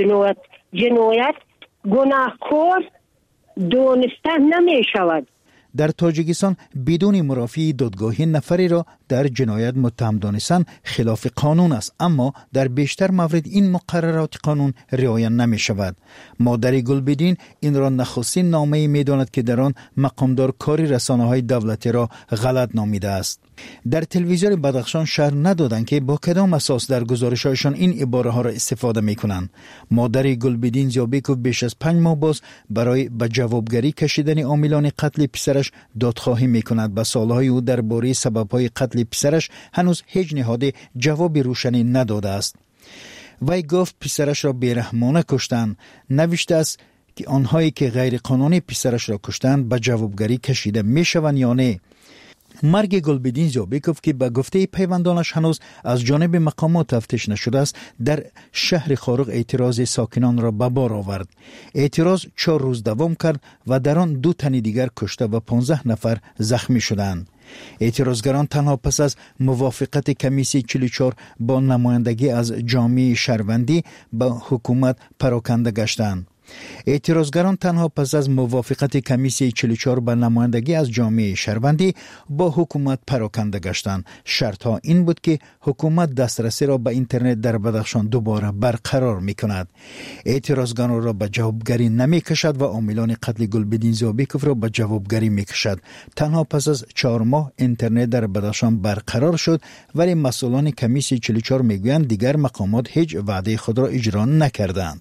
جنایت گناهکار دانسته نمی شود. در تاجیکستان بدون مرافعی دادگاهی نفری را در جنایت متهم دانستن خلاف قانون است اما در بیشتر موارد این مقررات قانون رعایت نمی شود. مادر گلبدین این را نخستین نامه‌ای می داند که در آن مقامدار کاری رسانه‌های دولتی را غلط نامیده است. در تلویزیون بدخشان شرح ندادند که با کدام اساس در گزارش‌هایشان این عباره ها را استفاده می‌کنند. مادر گلبدین زیابکوف بیش از 5 ماه باز برای به جوابگری کشیدن عاملان قتل پسرش دادخواهی می‌کند. به سالهای او درباره سبب‌های قتل پسرش هنوز هیچ نهاد جواب روشنی نداده است. وی گفت پسرش را بیرحمانه کشتند. نوشته است که آنهایی که غیر قانونی پسرش را کشتند به جوابگری کشیده می‌شوند یا نه. مرگ گلبدین زیابکوف که به گفته پیوندانش هنوز از جانب مقامات تفتیش نشده است در شهر خارق اعتراض ساکنان را به بار آورد. اعتراض 4 روز دوام کرد و در آن 2 تن دیگر کشته و 15 نفر زخمی شدند. اعتراضگران تنها پس از موافقت کمیسیون 44 با نمایندگی از جامعه شهروندی به حکومت پراکنده گشتند. اعتراضگران تنها پس از موافقت کمیسیون 44 به نمایندگی از جامعه شهروندی با حکومت پراکنده گشتند. شرط ها این بود که حکومت دسترسی را به اینترنت در بدخشان دوباره برقرار میکند. اعتراضگران را به جوابگری نمیکشد و عاملان قتل گلبدین زیابکوف را به جوابگری میکشد. تنها پس از 4 ماه اینترنت در بدخشان برقرار شد ولی مسئولان کمیسیون 44 میگویند دیگر مقامات هیچ وعده خود را اجرا نکردند.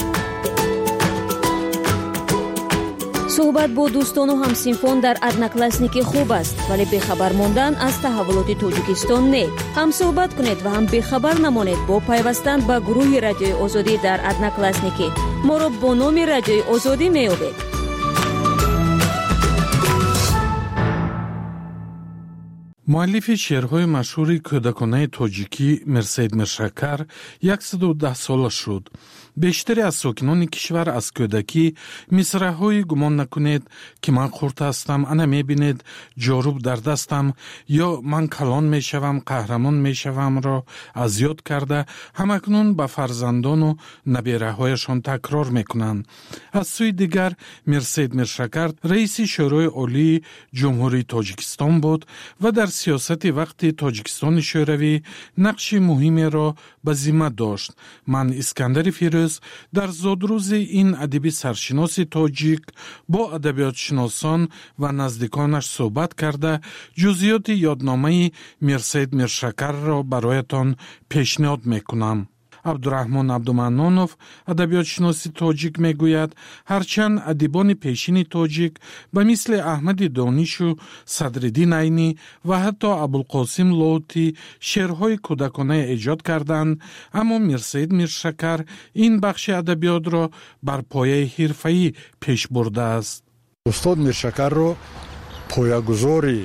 صحبت با دوستان و همسینفان در ادناکلاسنیکی خوب است ولی بیخبر ماندن از تحولات تاجیکستان نه. هم صحبت کنید و هم بیخبر نمانید با پیوستن به گروه رادیوی آزادی در ادناکلاسنیکی. ما را با نام رادیوی آزادی میابید. муаллифи шеърҳои машҳури кӯдаконаи тоҷикӣ Мирсаид Миршакар 110 сола шуд. бештари аз сокинони кишвар аз кӯдакӣ мисраъҳои «гумон накунед ки ман хурд ҳастам, ана мебинед ҷоруб дар дастам» ё «ман калон мешавам, қаҳрамон мешавам»ро аз ёд карда ҳамакнун ба фарзандону набераҳояшон такрор мекунанд. аз сӯи дигар Мирсаид Миршакар раиси шӯрои олии ҷумҳурии Тоҷикистон буд ва дар сиёсати вақти Тоҷикистони шӯравӣ нақши муҳимеро ба зимма дошт. ман Искандари Фирӯз дар зодрӯзи ин адиби саршиноси тоҷик бо адабиётшиносон ва наздиконаш суҳбат карда ҷузъиёти ёдномаи Мирсаид Миршакарро бароятон пешниҳод мекунам. Абдураҳмон Абдуманнонов, адабиётшиноси тоҷик, мегӯяд, ҳарчанд адибони пешини тоҷик ба мисли Аҳмади Донишу, Садриддин Айнӣ ва ҳатто Абулқосим Лоутӣ шеърҳои кӯдаконае эҷод карданд, аммо Мирсаид Миршакар ин бахши адабиётро бар пояи ҳирфаӣ пеш бурдааст. устод Миршакарро поягузори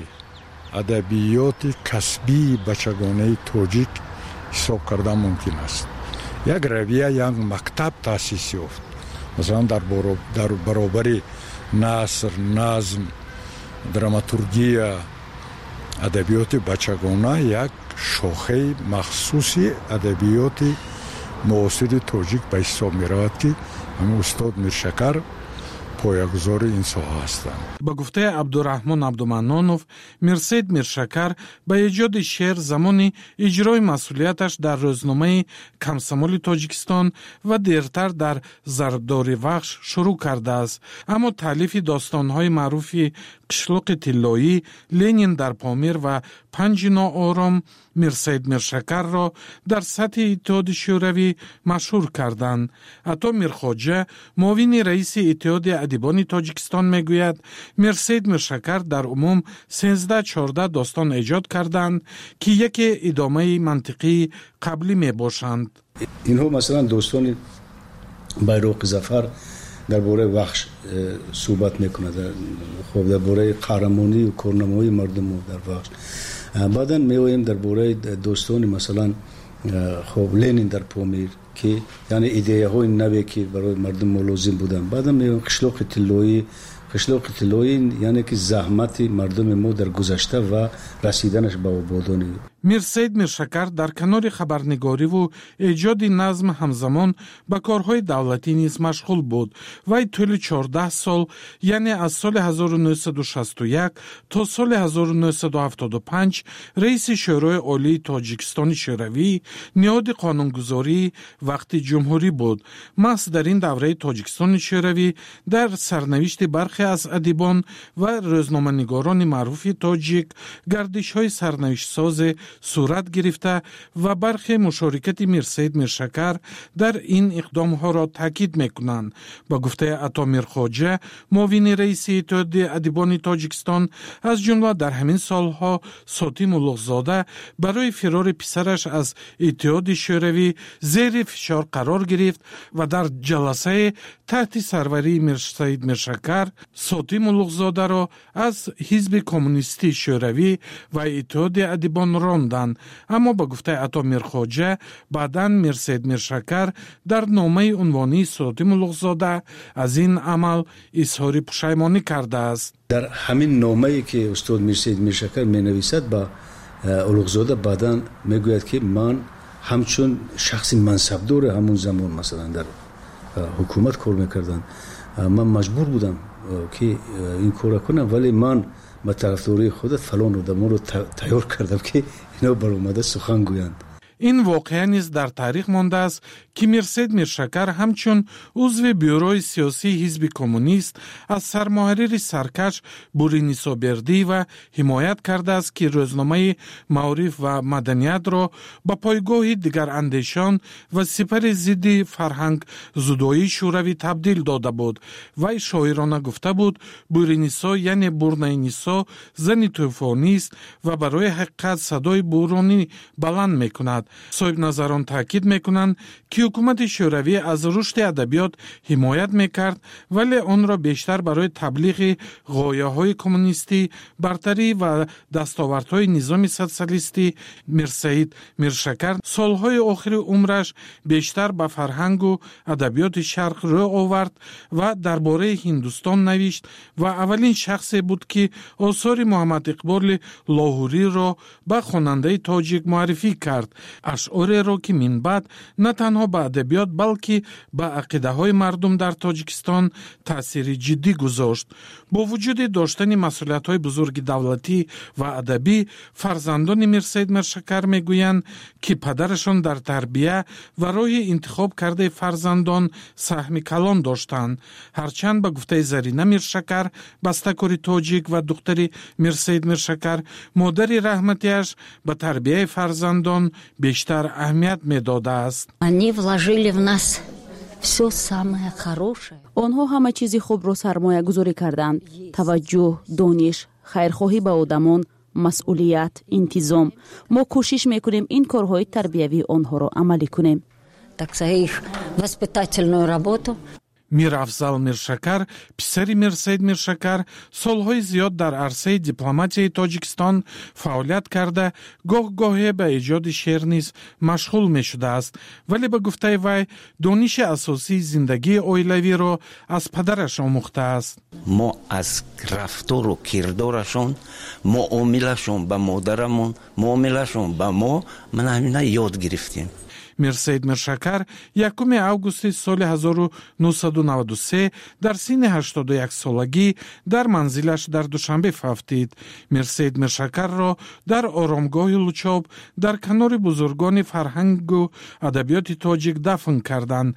адабиёти касбии бачагонаи тоҷик ҳисоб кардан мумкин аст. як равия, як мактаб таъсис ёфт. масалан дар баробари наср, назм, драматургия, адабиёти бачагона як шохаи махсуси адабиёти муосири тоҷик ба ҳисоб меравад ки ҳамин устод Миршакар поягузори ин соҳа ҳастанд. ба гуфтаи Абдураҳмон Абдуманнонов, Мирсаид Миршакар ба эҷоди шеър замони иҷрои масъулияташ дар рӯзномаи Камсамоли Тоҷикистон ва дертар дар Зарбдори Вахш шурӯъ кардааст, аммо таълифи достонҳои маъруфи Қишлоқи Тиллоӣ, Ленин дар Помир ва Панҷи ноором Мирсаид Миршакарро дар сатҳи Иттиҳоди Шӯравӣ машҳур карданд. Ато Мирхоҷа, муовини раиси Иттиҳоди адибони Тоҷикистон, мегӯяд, Мирсаид Миршакар дар умум 13-14 достон эҷод карданд, ки яке идомаи мантиқии қаблӣ мебошанд. инҳо масалан достони Байроқи зафар дар бораи Вахш суҳбат мекунад, дар бораи қаҳрамонию корнамоии мардуму дар Вахш. баъдан меоем дар бораи достони масалан Ленин дар Помир, ки яъне идеяҳои наве ки барои мардум лозим буданд. баъдан меоем Қишлоқи Тиллоӣ, яъне ки заҳмати мардуми мо дар гузашта ва расиданаш ба ободони. Мирсаид Миршакар дар канори хабарнигариву эҷоди назм ҳамзамон ба корҳои давлатӣ низ машғул буд. Вай тӯли 14 сол, яъне аз соли 1961 то соли 1975 раиси шӯрои олии Тоҷикистони шӯравӣ, ниҳоди қонунгузорӣ вақти ҷумҳурӣ буд. маҳз дар ин давраи Тоҷикистони шӯравӣ дар сарнавишти бархе аз адибон ва рӯзноманигорони маъруфи тоҷик гардишҳои сарнавиштсозе сурат гирифта ва бархе мушорикати Мирсаид Миршакар дар ин иқдомҳоро таъкид мекунанд. ба гуфтаи Ато Мирхоҷа, муовини раиси Иттиҳоди адибони Тоҷикистон, аз ҷумла дар ҳамин солҳо Сотим Улуғзода барои фирори писараш аз Иттиҳоди Шӯравӣ зери фишор қарор гирифт ва дар ҷаласае таҳти сарварии Мирсаид Миршакар Сотим Улуғзодаро аз Ҳизби Коммунистии Шӯравӣ ва Иттиҳоди адибон ронданд. аммо ба гуфтаи Ато Мирхоҷа, баъдан Мирсаид Миршакар дар номаи унвонии Сотим Улуғзода аз ин амал изҳори пушаймонӣ кардааст. дар ҳамин номае ки устод Мирсаид Миршакар менависад ба Улуғзода, баъдан мегӯяд ки ман ҳамчун шахси мансабдори ҳамон замон масалан дар ҳукумат кор мекардам, ман маҷбур будам ки ин кора кунам, вале ман ба тарафдории худат фалон одаморо тайёр кардам ки ино баромада сухан гӯянд. ин воқеа низ дар таърих мондааст ки Мирсаид Миршакар ҳамчун узви бюрои сиёсии Ҳизби Коммунист аз сармуҳаррири саркаш Буринисо Бердиева ҳимоят кардааст ки рӯзномаи Маъриф ва Маданиятро ба пойгоҳи дигарандешон ва сипари зидди фарҳанг зудоии шӯравӣ табдил дода буд. Вай шоирона гуфта буд, Буринисо яъне Бурнаи Нисо зани тӯфонист ва барои ҳақиқат садои бӯронӣ баланд мекунад. صاحب نظران تاکید میکنند که حکومت شوروی از رشد ادبیات حمایت میکرد ولی آن را بیشتر برای تبلیغ غایه‌های کمونیستی، برتری و دستاوردهای نظام سوسیالیستی. میرسید میرشکر سالهای آخر عمرش بیشتر به فرهنگ و ادبیات شرق رو آورد و درباره هندوستان نوشت و اولین شخصی بود که آثار محمد اقبال لاهوری را به خواننده تاجیک معرفی کرد. اشعاری را که من بعد نه تنها به ادبیات بلکه به عقیده های مردم در تاجیکستان تأثیر جدی گذاشت. با وجود داشتن مسئولیت های بزرگ دولتی و ادبی، فرزندان میرسید میرشکر میگویند که پدرشان در تربیه و راه انتخاب کرده فرزندان سهم کلان داشتند. هرچند به گفته زرینه میرشکر بسته‌کار تاجیک و دختری میرسید میرشکر مادر رحمتیش به تربیه فرزندان بیشتر اهمیت میداده است. آنها همه چیز خوب را سرمایه گذاری کردند. توجه، دانش، خیرخواهی به آدمان، مسئولیت، انتظام. ما کوشش میکنیم این کارهای تربیوی آنها را عملی کنیم. میر افضل میرشکر پسری میرسید میرشکر سالهای زیاد در عرصه دیپلماتیای تاجیکستان فعالیت کرده، گاه گاهی به ایجاد شعر نیز مشغول می شده است، ولی به گفته وی دانش اساسی زندگی عائلوی را از پدرش آموخته است. ما از رفتار و کردارشون، معاملشون به مادرمون، معاملشون به ما من همینه یاد گرفتیم. میرسید میرشکر 1 اوگوست سال 1993 در سن 81 سالگی در منزلش در دوشنبه فوتید. میرسید میرشکر را در آرامگاه لوچاب در کنار بزرگان فرهنگ و ادبیات تاجیک دفن کردند.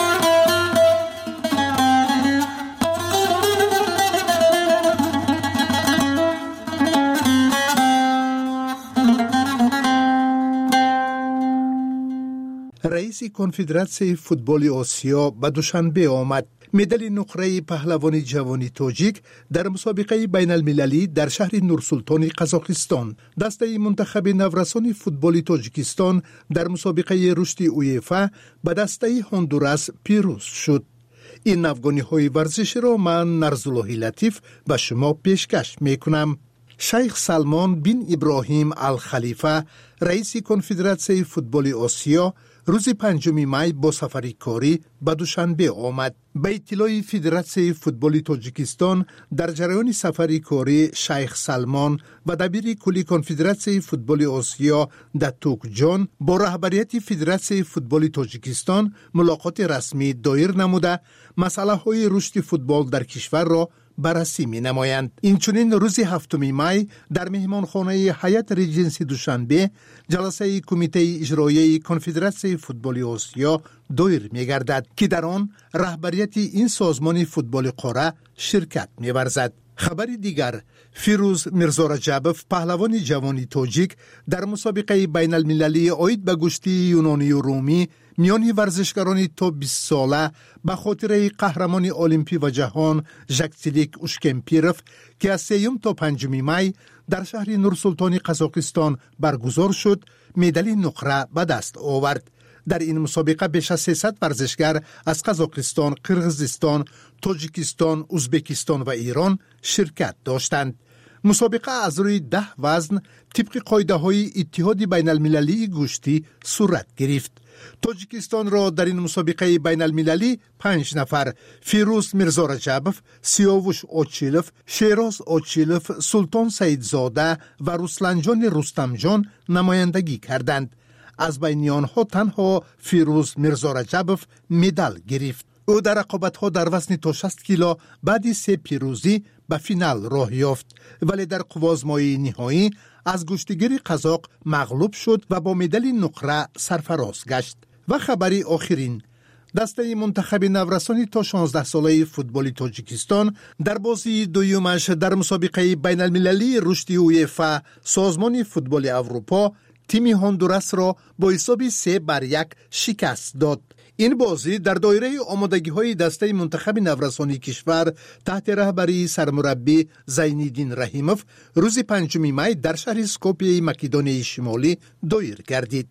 رئیس کنفدراسیون فوتبال آسیا به دوشنبه آمد. مدال نقره پهلوان جوانی تاجیک در مسابقه بین المللی در شهر نورسلطان قزاقستان. دسته منتخب نورسان فوتبال تاجیکستان در مسابقه رشد اویفا به دسته هندوراس پیروز شد. این نوگانی های ورزش را من نرزالله لطیف به شما پیشکش میکنم. شیخ سلمان بن ابراهیم الخلیفه رئیس کنفدراسیون فوتبال آسیا روز 5 می با سفری کاری به دوشنبه آمد. به اطلاع فدراسیون فوتبال تاجیکستان در جریان سفری کاری شیخ سلمان و دبیر کلی کنفدراسیون فوتبال آسیا دتوک جان با رهبریت فدراسیون فوتبال تاجیکستان ملاقات رسمی دایر نموده مسئله های رشد فوتبال در کشور را بررسی می نمایند. اینچنین روز 7 می در مهمانخانه هیئت ریجنسی دوشنبه جلسه کمیته اجرایی کنفدراسیون فوتبال آسیا دایر می گردد که در آن رهبریت این سازمان فوتبال قاره شرکت می ورزد. خبر دیگر، فیروز میرزا رجبوف پهلوان جوانی تاجیک در مسابقه بین المللی عاید به گشتی یونانی و رومی میان ورزشکاران تا 20 ساله به خاطر قهرمان المپی و جهان ژکتلیک اوشکمپیروف که از 3 تا 5 می در شهر نورسلطان قزاقستان برگزار شد مدال نقره به دست آورد. در این مسابقه بیش از 300 ورزشگر از قزاقستان، قرغیزستان، تاجیکستان، ازبکستان و ایران شرکت داشتند. مسابقه از روی 10 وزن طبق قاعده های اتحاد بین المللی گوشتی صورت گرفت. تاجیکستان را در این مسابقه بین المللی 5 نفر فیروز میرزا رجبوف، سیاوش آچیلوف، شیراز آچیلوف، سلطان سیدزاده و رسلنجان رستمجان نمایندگی کردند. از بین آنها تنها فیروز میرزا رجبوف مدال گرفت. او در رقابت‌ها در وزن تا 60 کیلو بعد 3 پیروزی به فینال راه یافت، ولی در قوازمایی نهایی از گشتگیر قزاق مغلوب شد و با مدال نقره سرفراز گشت. و خبری آخرین، دسته منتخب نورسان تا 16 ساله فوتبال تاجیکستان در بازی دویمش در مسابقه بین المللی رشد اویفا سازمان فوتبال اروپا تیم هندوراس را با حساب 3-1 شکست داد. این بازی در دایره آمادگی‌های دسته منتخب نورسانی کشور تحت رهبری سرمربی زینالدین رحیموف روز 5 می در شهر اسکوپیه مکدونیای شمالی دایر گردید.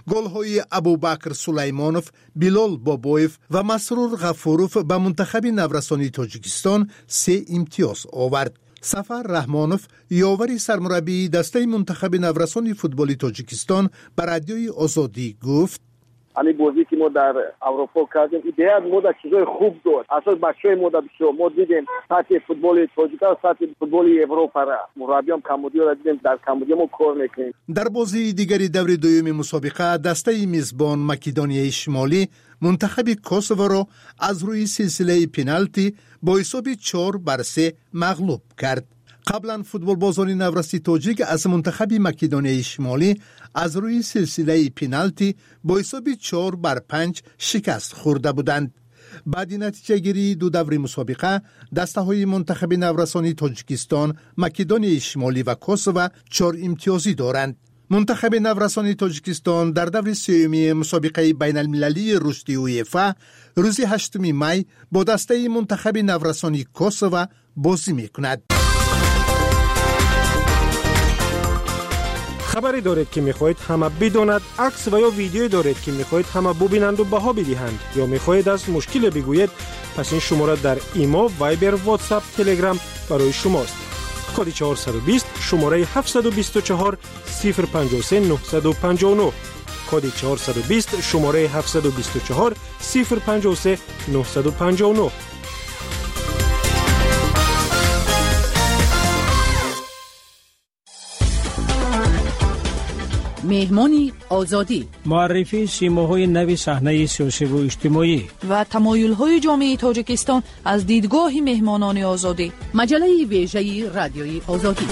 گل‌های ابوبکر سلیمانوف، بیلال بابویف و مسرور غفوروف به منتخب نورسانی تاجیکستان 3 امتیاز آورد. سفر رحمانوف یاور سرمربی دسته منتخب نورسانی فوتبالی تاجیکستان به رادیوی آزادی گفت: همین بازی که ما در اروپا کردیم ایده ما در چیزای خوب داشت. اساس بچه‌های ما در بسیار ما دیدیم سطح فوتبال تاجیکستان سطح فوتبال اروپا را مربیان کمبودیا را دیدیم، در کمبودیا ما کار میکنیم. در بازی دیگری دور دوم مسابقه دسته میزبان مکدونیای شمالی منتخب کوسوو را از روی سلسله پنالتی با حساب 4-3 مغلوب کرد. قبلا فوتبال بازان نورسی تاجیک از منتخب مکدونیای شمالی از روی سلسله پنالتی با حساب 4-5 شکست خورده بودند. بعد نتیجه گیری دو دور مسابقه دسته های منتخب نورسانی تاجیکستان، مکدونیای شمالی و کوسوو 4 امتیازی دارند. منتخب نورسانی تاجیکستان در دور سوم مسابقه بین المللی رشدی اویفا روز 8 می با دسته منتخب نورسانی کوسوو بازی میکند. خبری دارید که میخواهید همه بداند، عکس و یا ویدیویی دارید که میخواهید همه ببینند و بها بدهند، یا میخواهید از مشکل بگویید، پس این شماره در ایما، وایبر، واتساپ، تلگرام برای شماست. کد 420 شماره 724 053 959. کد 420 شماره 724 053 959. مهمانی آزادی، معرفی سیماهای نوی صحنه سیاسی و اجتماعی و تمایل‌های جامعه تاجیکستان از دیدگاه مهمانان آزادی. مجله ویژه رادیوی آزادی.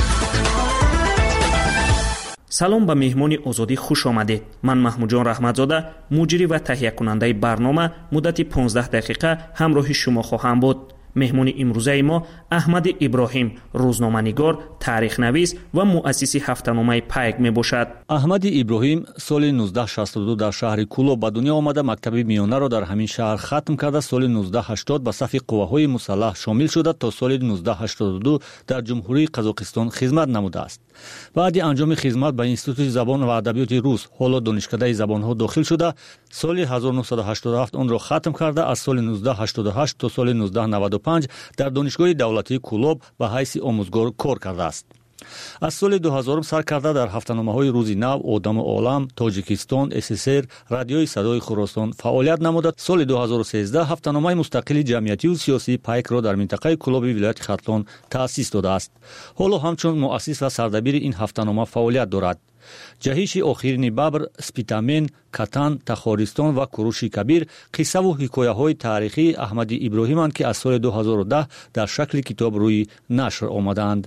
سلام به مهمانی آزادی خوش آمدید. من محمودجان رحمتزاده، مجری و تهیه کننده برنامه مدت 15 دقیقه همراه شما خواهم بود. مهمون امروزه ما احمد ابراهیم، روزنامه‌نگار، تاریخ نویس و مؤسس هفته‌نامه پیک می باشد. احمد ابراهیم سال 1962 در شهر کولو به دنیا آمده. مکتب میانه را در همین شهر ختم کرده. سال 1980 به صف قواهای مسلح شامل شده تا سال 1982 در جمهوری قزاقستان خدمت نموده است. بعد انجام خدمت به انستیتوت زبان و ادبیات روس، حالا دانشکده زبان‌ها داخل شده. سال 1987 آن را ختم کرده. از سال 1988 تا سال 1995 در دانشگاه دولتی کولوب به حیث آموزگار کار کرده است. از سال 2000 سر کرده در هفته‌نامه‌های روزی نو، آدم عالم، تاجیکستان، SSR، رادیوی صدای خراسان فعالیت نموده. سال 2013 هفته‌نامه مستقل جمعیتی و سیاسی پیک را در منطقه کولوب ولایت ختلان تأسیس داده است. حالا همچون مؤسس و سردبیر این هفته‌نامه فعالیت دارد. جهش آخرین ببر، سپیتامن، کتان، تخارستان و کوروش کبیر قصه و حکایه‌های تاریخی احمد ابراهیم‌اند که از سال 2010 در شکل کتاب روی نشر آمدند.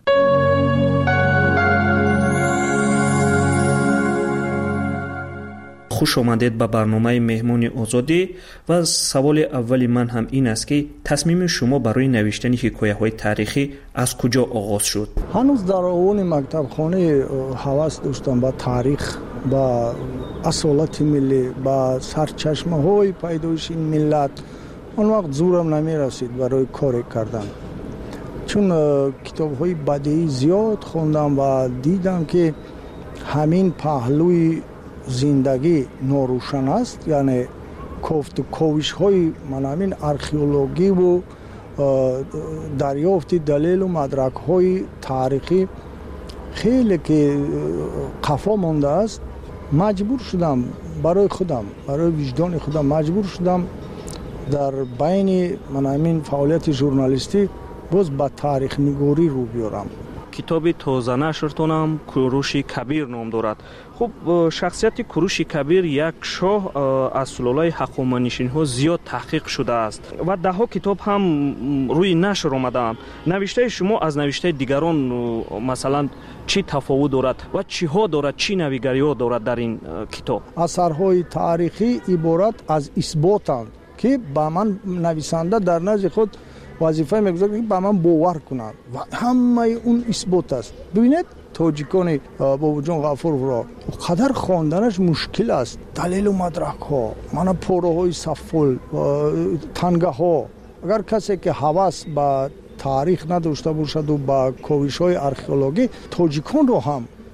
خوش آمدید به برنامه مهمانی آزادی و سوال اول من هم این است که تصمیم شما برای نوشتن حکایه‌های تاریخی از کجا آغاز شد؟ هنوز در اون مکتب خانه هوس داشتم به تاریخ، با اصالت ملی، با سرچشمه‌های پیدایش این ملت. اون وقت زورم نمی رسید برای کار کردن، چون کتاب‌های بدیعی زیاد خوندم و دیدم که همین پهلوی زندگی ناروشن است. یعنی کفت و کوشش های من همین ارخئولوژی و دریافت دلیل و مدرک های تاریخی خیلی که قفا مانده است. مجبور شدم برای خودم، برای وجدان خودم مجبور شدم در بین من همین فعالیت ژورنالیستی باز به تاریخ نگاری رو بیارم. کتاب تازه نشرتونم کوروش کبیر نام دارد. خب شخصیت کوروش کبیر یک شاه از سلاله‌ی هخامنشی‌ها زیاد تحقیق شده است و ده ها کتاب هم روی نشر آمدند. نوشته شما از نوشته دیگران مثلا چی تفاوت دارد و چی ها دارد، چی نویگری‌ها دارد در این کتاب؟ اثرهای تاریخی عبارت از اثباتند که با من نویسنده در نزد خود وظیفه میگذارد که با من باور کنند و همه اون اثبات است. ببینید تاجیکان باباجان غفور را قدر خواندنش مشکل است. دلیل و مدرک ها، من پاره های سفل، تنگه ها. اگر کسی که هوس به تاریخ نداشته باشد و با کوشش های ارخئولوژی، تاجیکان رو هم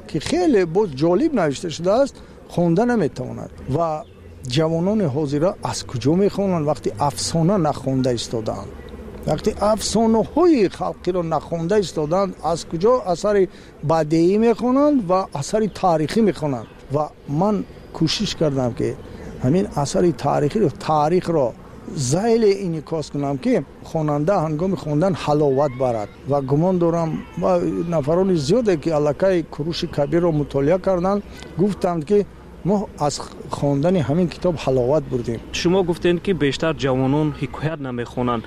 که خیلی باز جالب نوشته شده است خوانده نمیتواند و جوانان حاضر از کجا میخوانند وقتی افسانه نخوانده ایستادند؟ وقتی افسانه های خلقی را نخوانده ایستادند از کجا اثر بدیعی میخوانند و اثر تاریخی میخوانند؟ و من کوشش کردم که همین اثر تاریخ را زایل انعکاس کنم که خواننده هنگام خواندن حلاوت برد و گمان دارم نفران زیاده که الکای کوروش کبیر را مطالعه کردند گفتند که ما از خواندن همین کتاب حلاوت بردیم. شما گفتین که بیشتر جوانان حکایت نمیخونند.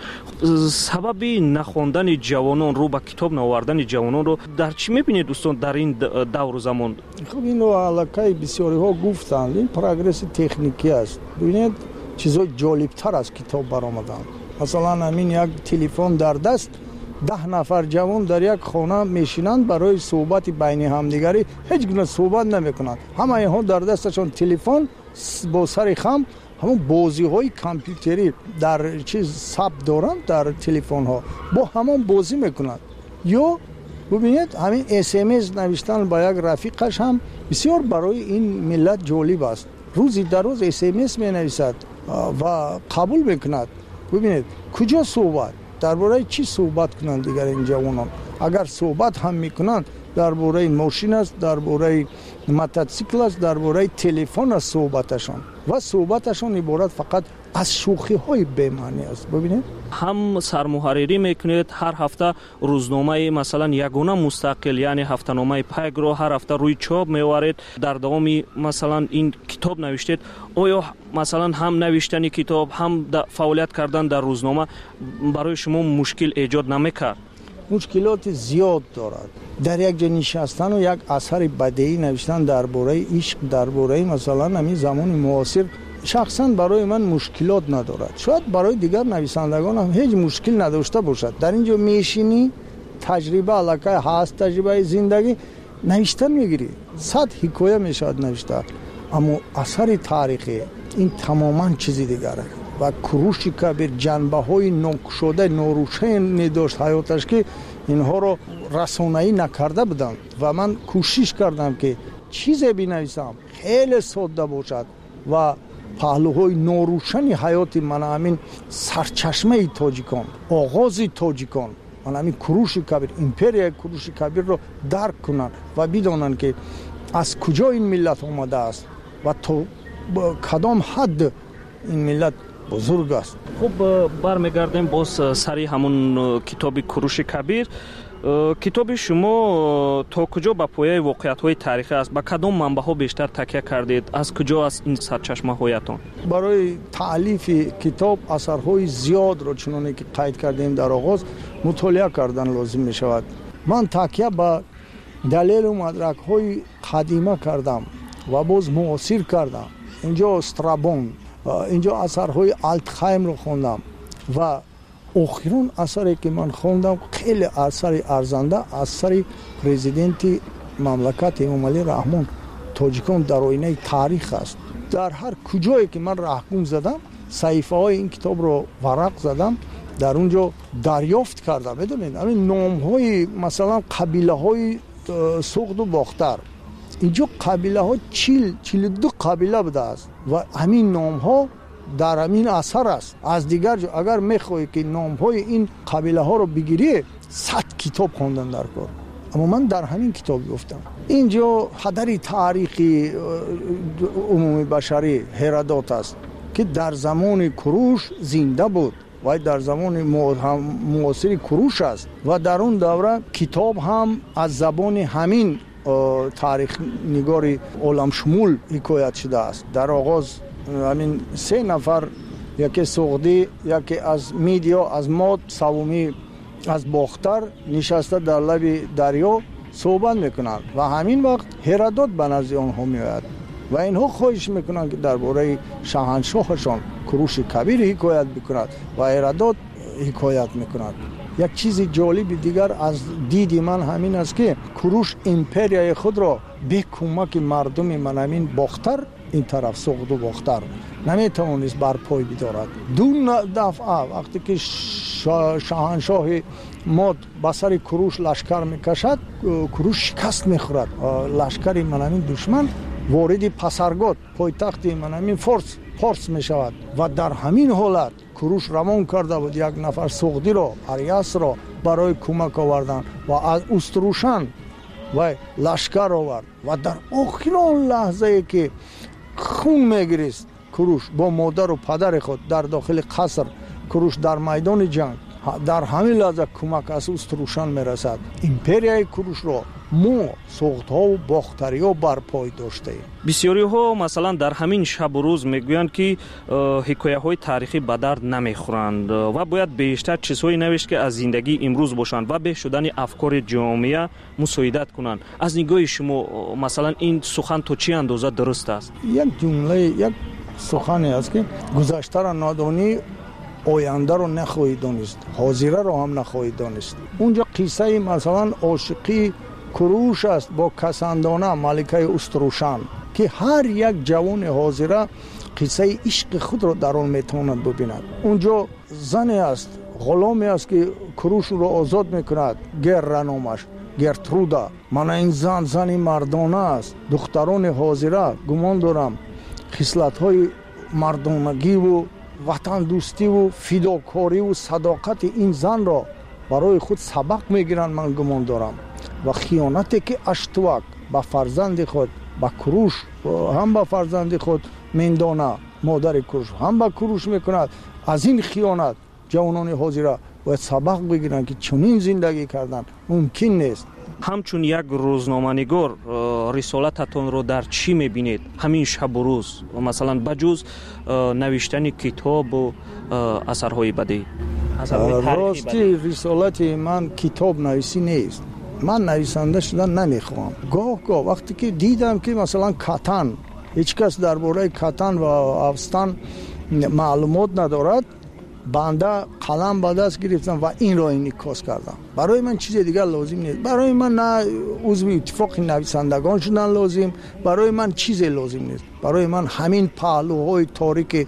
سبب نخواندن جوانان رو به کتاب نآوردن جوانان رو در چی میبینید دوستان در این دور و زمان؟ خب این رو الکای بسیاری ها گفتند این پروگرس تکنیکی است. ببینید چیزای جالبتر از کتاب برآمدن. مثلا همین یک تلفن در دست 10 نفر جوان در یک خانه میشینند برای صحبت بین همدیگری هیچ گونه صحبت نمیکنند. همه اینها در دستشون تلفن با سر خم همون بازی های کامپیوتری در چیز ثبت دارند در تلفن ها با همون بازی میکنند. یا ببینید همین SMS نوشتن با یک رفیقش هم بسیار برای این ملت جالب است. روزی در روز SMS می نویسد و قبول میکند. ببینید کجا صحبت درباره چی صحبت کنند دیگر این جوانان؟ اگر صحبت هم میکنند درباره ماشین است، درباره موتورسیکل است، درباره تلفن است صحبتشان و صحبتشان عبارت فقط از شوخی های بی‌معنی است. ببینید هم سرمحرری میکنید هر هفته روزنامه مثلا یگانه مستقل یعنی هفته‌نامه پیگ رو هر هفته روی چاپ میوارید در دوامی مثلا این کتاب نوشتید آیا مثلا هم نوشتن کتاب هم فعالیت کردن در روزنامه برای شما مشکل ایجاد نمیکرد؟ مشکلات زیاد دارد. در یک جا نشستن و یک اثر بدیعی نوشتن درباره عشق درباره مثلا همین زمان معاصر شخصا برای من مشکلات ندارد. شاید برای دیگر نویسندگان هم هیچ مشکل نداشته باشد. در اینجا میشینی تجربه علاقه هست تجربه زندگی نوشتن میگیری 100 حکایه میشد نوشته اما اثر تاریخی این تماما چیزی دیگره و کوروش کبیر جنبه های ناگشوده ناروشن داشت حیاتش که اینها رو رسانه‌ای نکرده بودند و من کوشش کردم که چیزی بنویسم خیلی ساده باشد و پهلوهای ناروشنی حیات من همین سرچشمه تاجیکان آغاز تاجیکان من همین کوروش کبیر امپریا کوروش کبیر رو درک کنن و بدانن که از کجا این ملت آمده است و تا کدام حد این ملت بزرگ است. خب برمیگردیم باز سری همون کتاب کوروش کبیر. کتاب شما تا کجا به پایه واقعیت‌های تاریخی است؟ با کدام منبع‌ها بیشتر تکیه کردید؟ از کجا است این سرچشمه‌هایتان؟ برای تألیف کتاب اثرهای زیاد را چنانه که قید کردیم در آغاز مطالعه کردن لازم می شود. من تکیه به دلیل و مدرک‌های قدیمه کردم و باز معاصر کردم. اینجا استرابون اینجا اثرهای آلتخایم رو خوندم و آخرین اثری که من خوندم خیلی اثر ارزنده اثر پرزیدنت مملکت امام علی رحمان تاجیکان در آینه تاریخ است. در هر کجایی که من رهگم زدم صحیفه های این کتاب رو ورق زدم در اونجا دریافت کردم. بدونید همین نام های مثلا قبیله های سوخت و باختر اینجا قبیله ها 42 قبیله بوده است و همین نام ها در همین اثر است. از دیگر جا اگر میخوایی که نام های این قبیله ها رو بگیری 100 کتاب خوندن در کار اما من در همین کتاب گفتم. اینجا حدر تاریخی عمومی بشری هرودوت است که در زمان کوروش زنده بود و در زمان معاصر کوروش است و در اون دوره کتاب هم از زبان همین تاریخ نگاری عالم شمول حکایت شده است. در آغاز همین 3 نفر یکی سوغدی یکی از میدیا از ماد سومی از باختر نشسته در لب دریا صحبت میکنند و همین وقت هرودوت به نزد آنها میآید و اینها خواهش میکنند که درباره شاهنشاهشان کوروش کبیر حکایت بکند و هرودوت حکایت میکند یک چیز جالب دیگر از دید من همین است که کوروش امپریای خود را به کمک مردم منامین باختر این طرف سقط و باختر نمیتوانست بر پای بدارد. دو دفعه وقتی که شاهنشاه ماد به سر کوروش لشکر میکشد، کوروش شکست میخورد. لشکر منامین دشمن وارد پسرگاد پایتخت منامین فارس میشود و در همین حالت کوروش روان کرده بود یک نفر سغدی را، اریاس را برای کمک آوردن و از استروشن و لشکر آورد و در آخرین لحظه که خون میگریست کوروش با مادر و پدر خود در داخل قصر، کوروش در میدان جنگ در همین لحظه کمک از استروشن میرسد. امپریای کوروش را ما سقط‌ها و باختری‌ها بر پای داشته ایم. بسیاری‌ها مثلا در همین شب و روز میگویند که حکایه‌های تاریخی به درد نمیخورند و باید بیشتر چیزهایی نوشت که از زندگی امروز باشند و به شدن افکار جامعه مساعدت کنند. از نگاه شما مثلا این سخن تا چه اندازه درست است؟ یک جمله، یک سخنی است که گذشته را نادانی، آینده رو نخواهی دانست، حاضره رو هم نخواهی دانست. اونجا قصه مثلا عاشقی کوروش است با کسندانه ملکه استروشن که هر یک جوان حاضره قصه عشق خود رو در آن میتواند ببیند. اونجا زنی است، غلامی است که کوروش رو آزاد میکند، گرنامش گرترودا. من این زن مردانه است. دختران حاضره گمان دارم خصلت‌های مردانگی و وطن دوستی و فداکاری و صداقت این زن را برای خود سبق میگیرند. من گمان دارم و خیانتی که اشتوک با فرزند خود، با کوروش هم با فرزند خود میندانه، مادر کوروش هم با کوروش میکند، از این خیانت جوانان حاضره باید سبق بگیرند که چنین زندگی کردن ممکن نیست. همچون یک روزنامه‌نگار رسالتتون رو در چی میبینید همین شب و روز، مثلا بجز نوشتن کتاب و اثرهای بدی؟ راستی رسالت من کتاب نویسی نیست. من نویسنده شدن نمیخوام. گاه وقتی که دیدم که مثلا کتن، هیچ کس درباره کتن و افستان معلومات ندارد، بنده قلم به دست گرفتم و این را انعکاس کردم. برای من چیز دیگر لازم نیست. برای من نه عضو اتفاق نویسندگان شدن لازم، برای من چیزی لازم نیست. برای من همین پهلوهای تاریک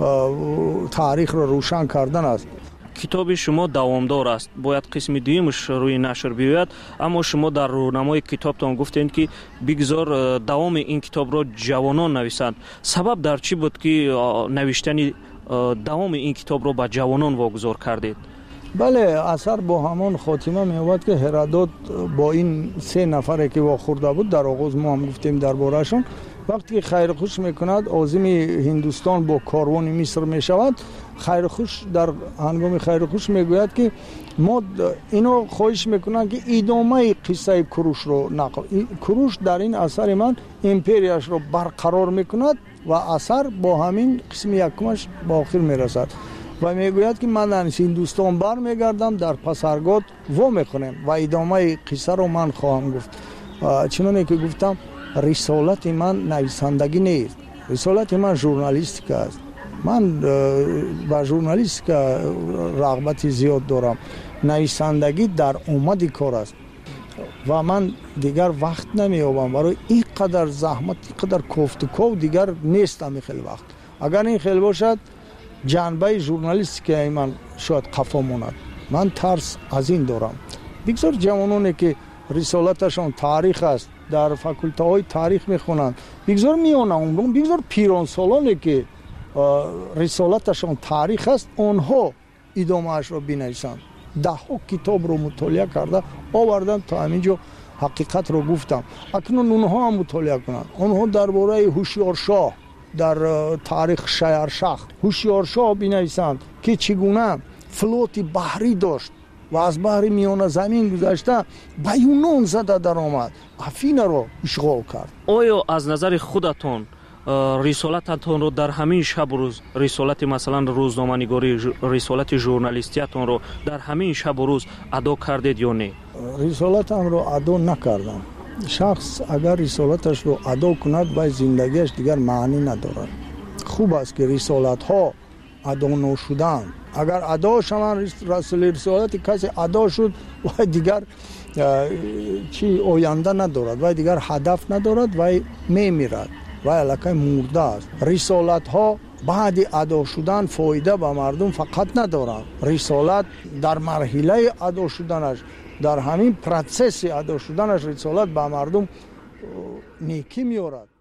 تاریخ را روشن کردن است. کتاب شما دوامدار است، باید قسم دویمش روی نشر بیاید، اما شما در رونمای کتابتان گفتید که بگذار دوام این کتاب را جوانان نویسند. سبب در چی بود که نوشتن دوام این کتاب را به جوانان واگذار کردید؟ بله، اثر با همان خاتمه می‌یابد که هرودوت با این 3 نفره که واخورده بود در آغاز ما هم گفتیم درباره‌شون، وقتی خیرخوش میکند عازم هندوستان با کاروان مصر میشود، خیرخوش در هنگام خیرخوش میگوید که ما اینو خواهش میکنن که ادامه قصه کوروش رو نقل. کوروش در این اثر من امپریاش رو برقرار میکند و اثر با همین قسم یکمش با آخر میرسد و میگوید که من در هندوستان بر میگردم، در پسرگاد و میکنم و ادامه قصه رو من خواهم گفت. چنانه که گفتم رسالت من نویسندگی نیست، رسالت من ژورنالیستیک است. من با ژورنالیستیک رغبت زیاد دارم. نویسندگی در اومد کار است و من دیگر وقت نمیابم برای این قدر زحمت، این قدر کوفتکو دیگر نیستم. خیلی وقت اگر این خیلی باشد جنبه ژورنالیستیک من شاید قفا ماند. من ترس از این دارم. بگذار جوانانی که رسالتشان تاریخ است در فاکولته های تاریخ میخونند، بگذار میان عمرون، بگذار پیران سالانی که رسالتشان تاریخ است آنها ادامه اش را بنویسند. 10 کتاب رو مطالعه کرده آوردم تا همینجا حقیقت رو گفتم. اکنون اونها هم مطالعه کنند. آنها درباره هوشیارشاه در تاریخ شهرشاه هوشیارشاه بنویسند که چگونه فلوت بحری داشت و از بحر میانه زمین گذشته به یونان زده در آمد، افینا رو اشغال کرد. آیا از نظر خودتون رسالتتون رو در همین شب و روز، رسالت مثلا روزنامه‌نگاری، رسالت ژورنالیستیتون رو در همین شب و روز ادا کردید یا نه؟ رسالتم رو ادا نکردم. شخص اگر رسالتش رو ادا کند و زندگیش دیگر معنی ندارد. خوب است که رسالت ها ادا نشدن. اگر ادا شوند رسول رسالت کسی ادا شد و دیگر چی آینده ندارد و دیگر هدف ندارد و میمیرد و الکی مرده است. رسالت ها بعد ادا شدن فایده به مردم فقط ندارد. رسالت در مرحله ادا شدنش، در همین پروسس ادا شدنش رسالت به مردم نیکی میارد.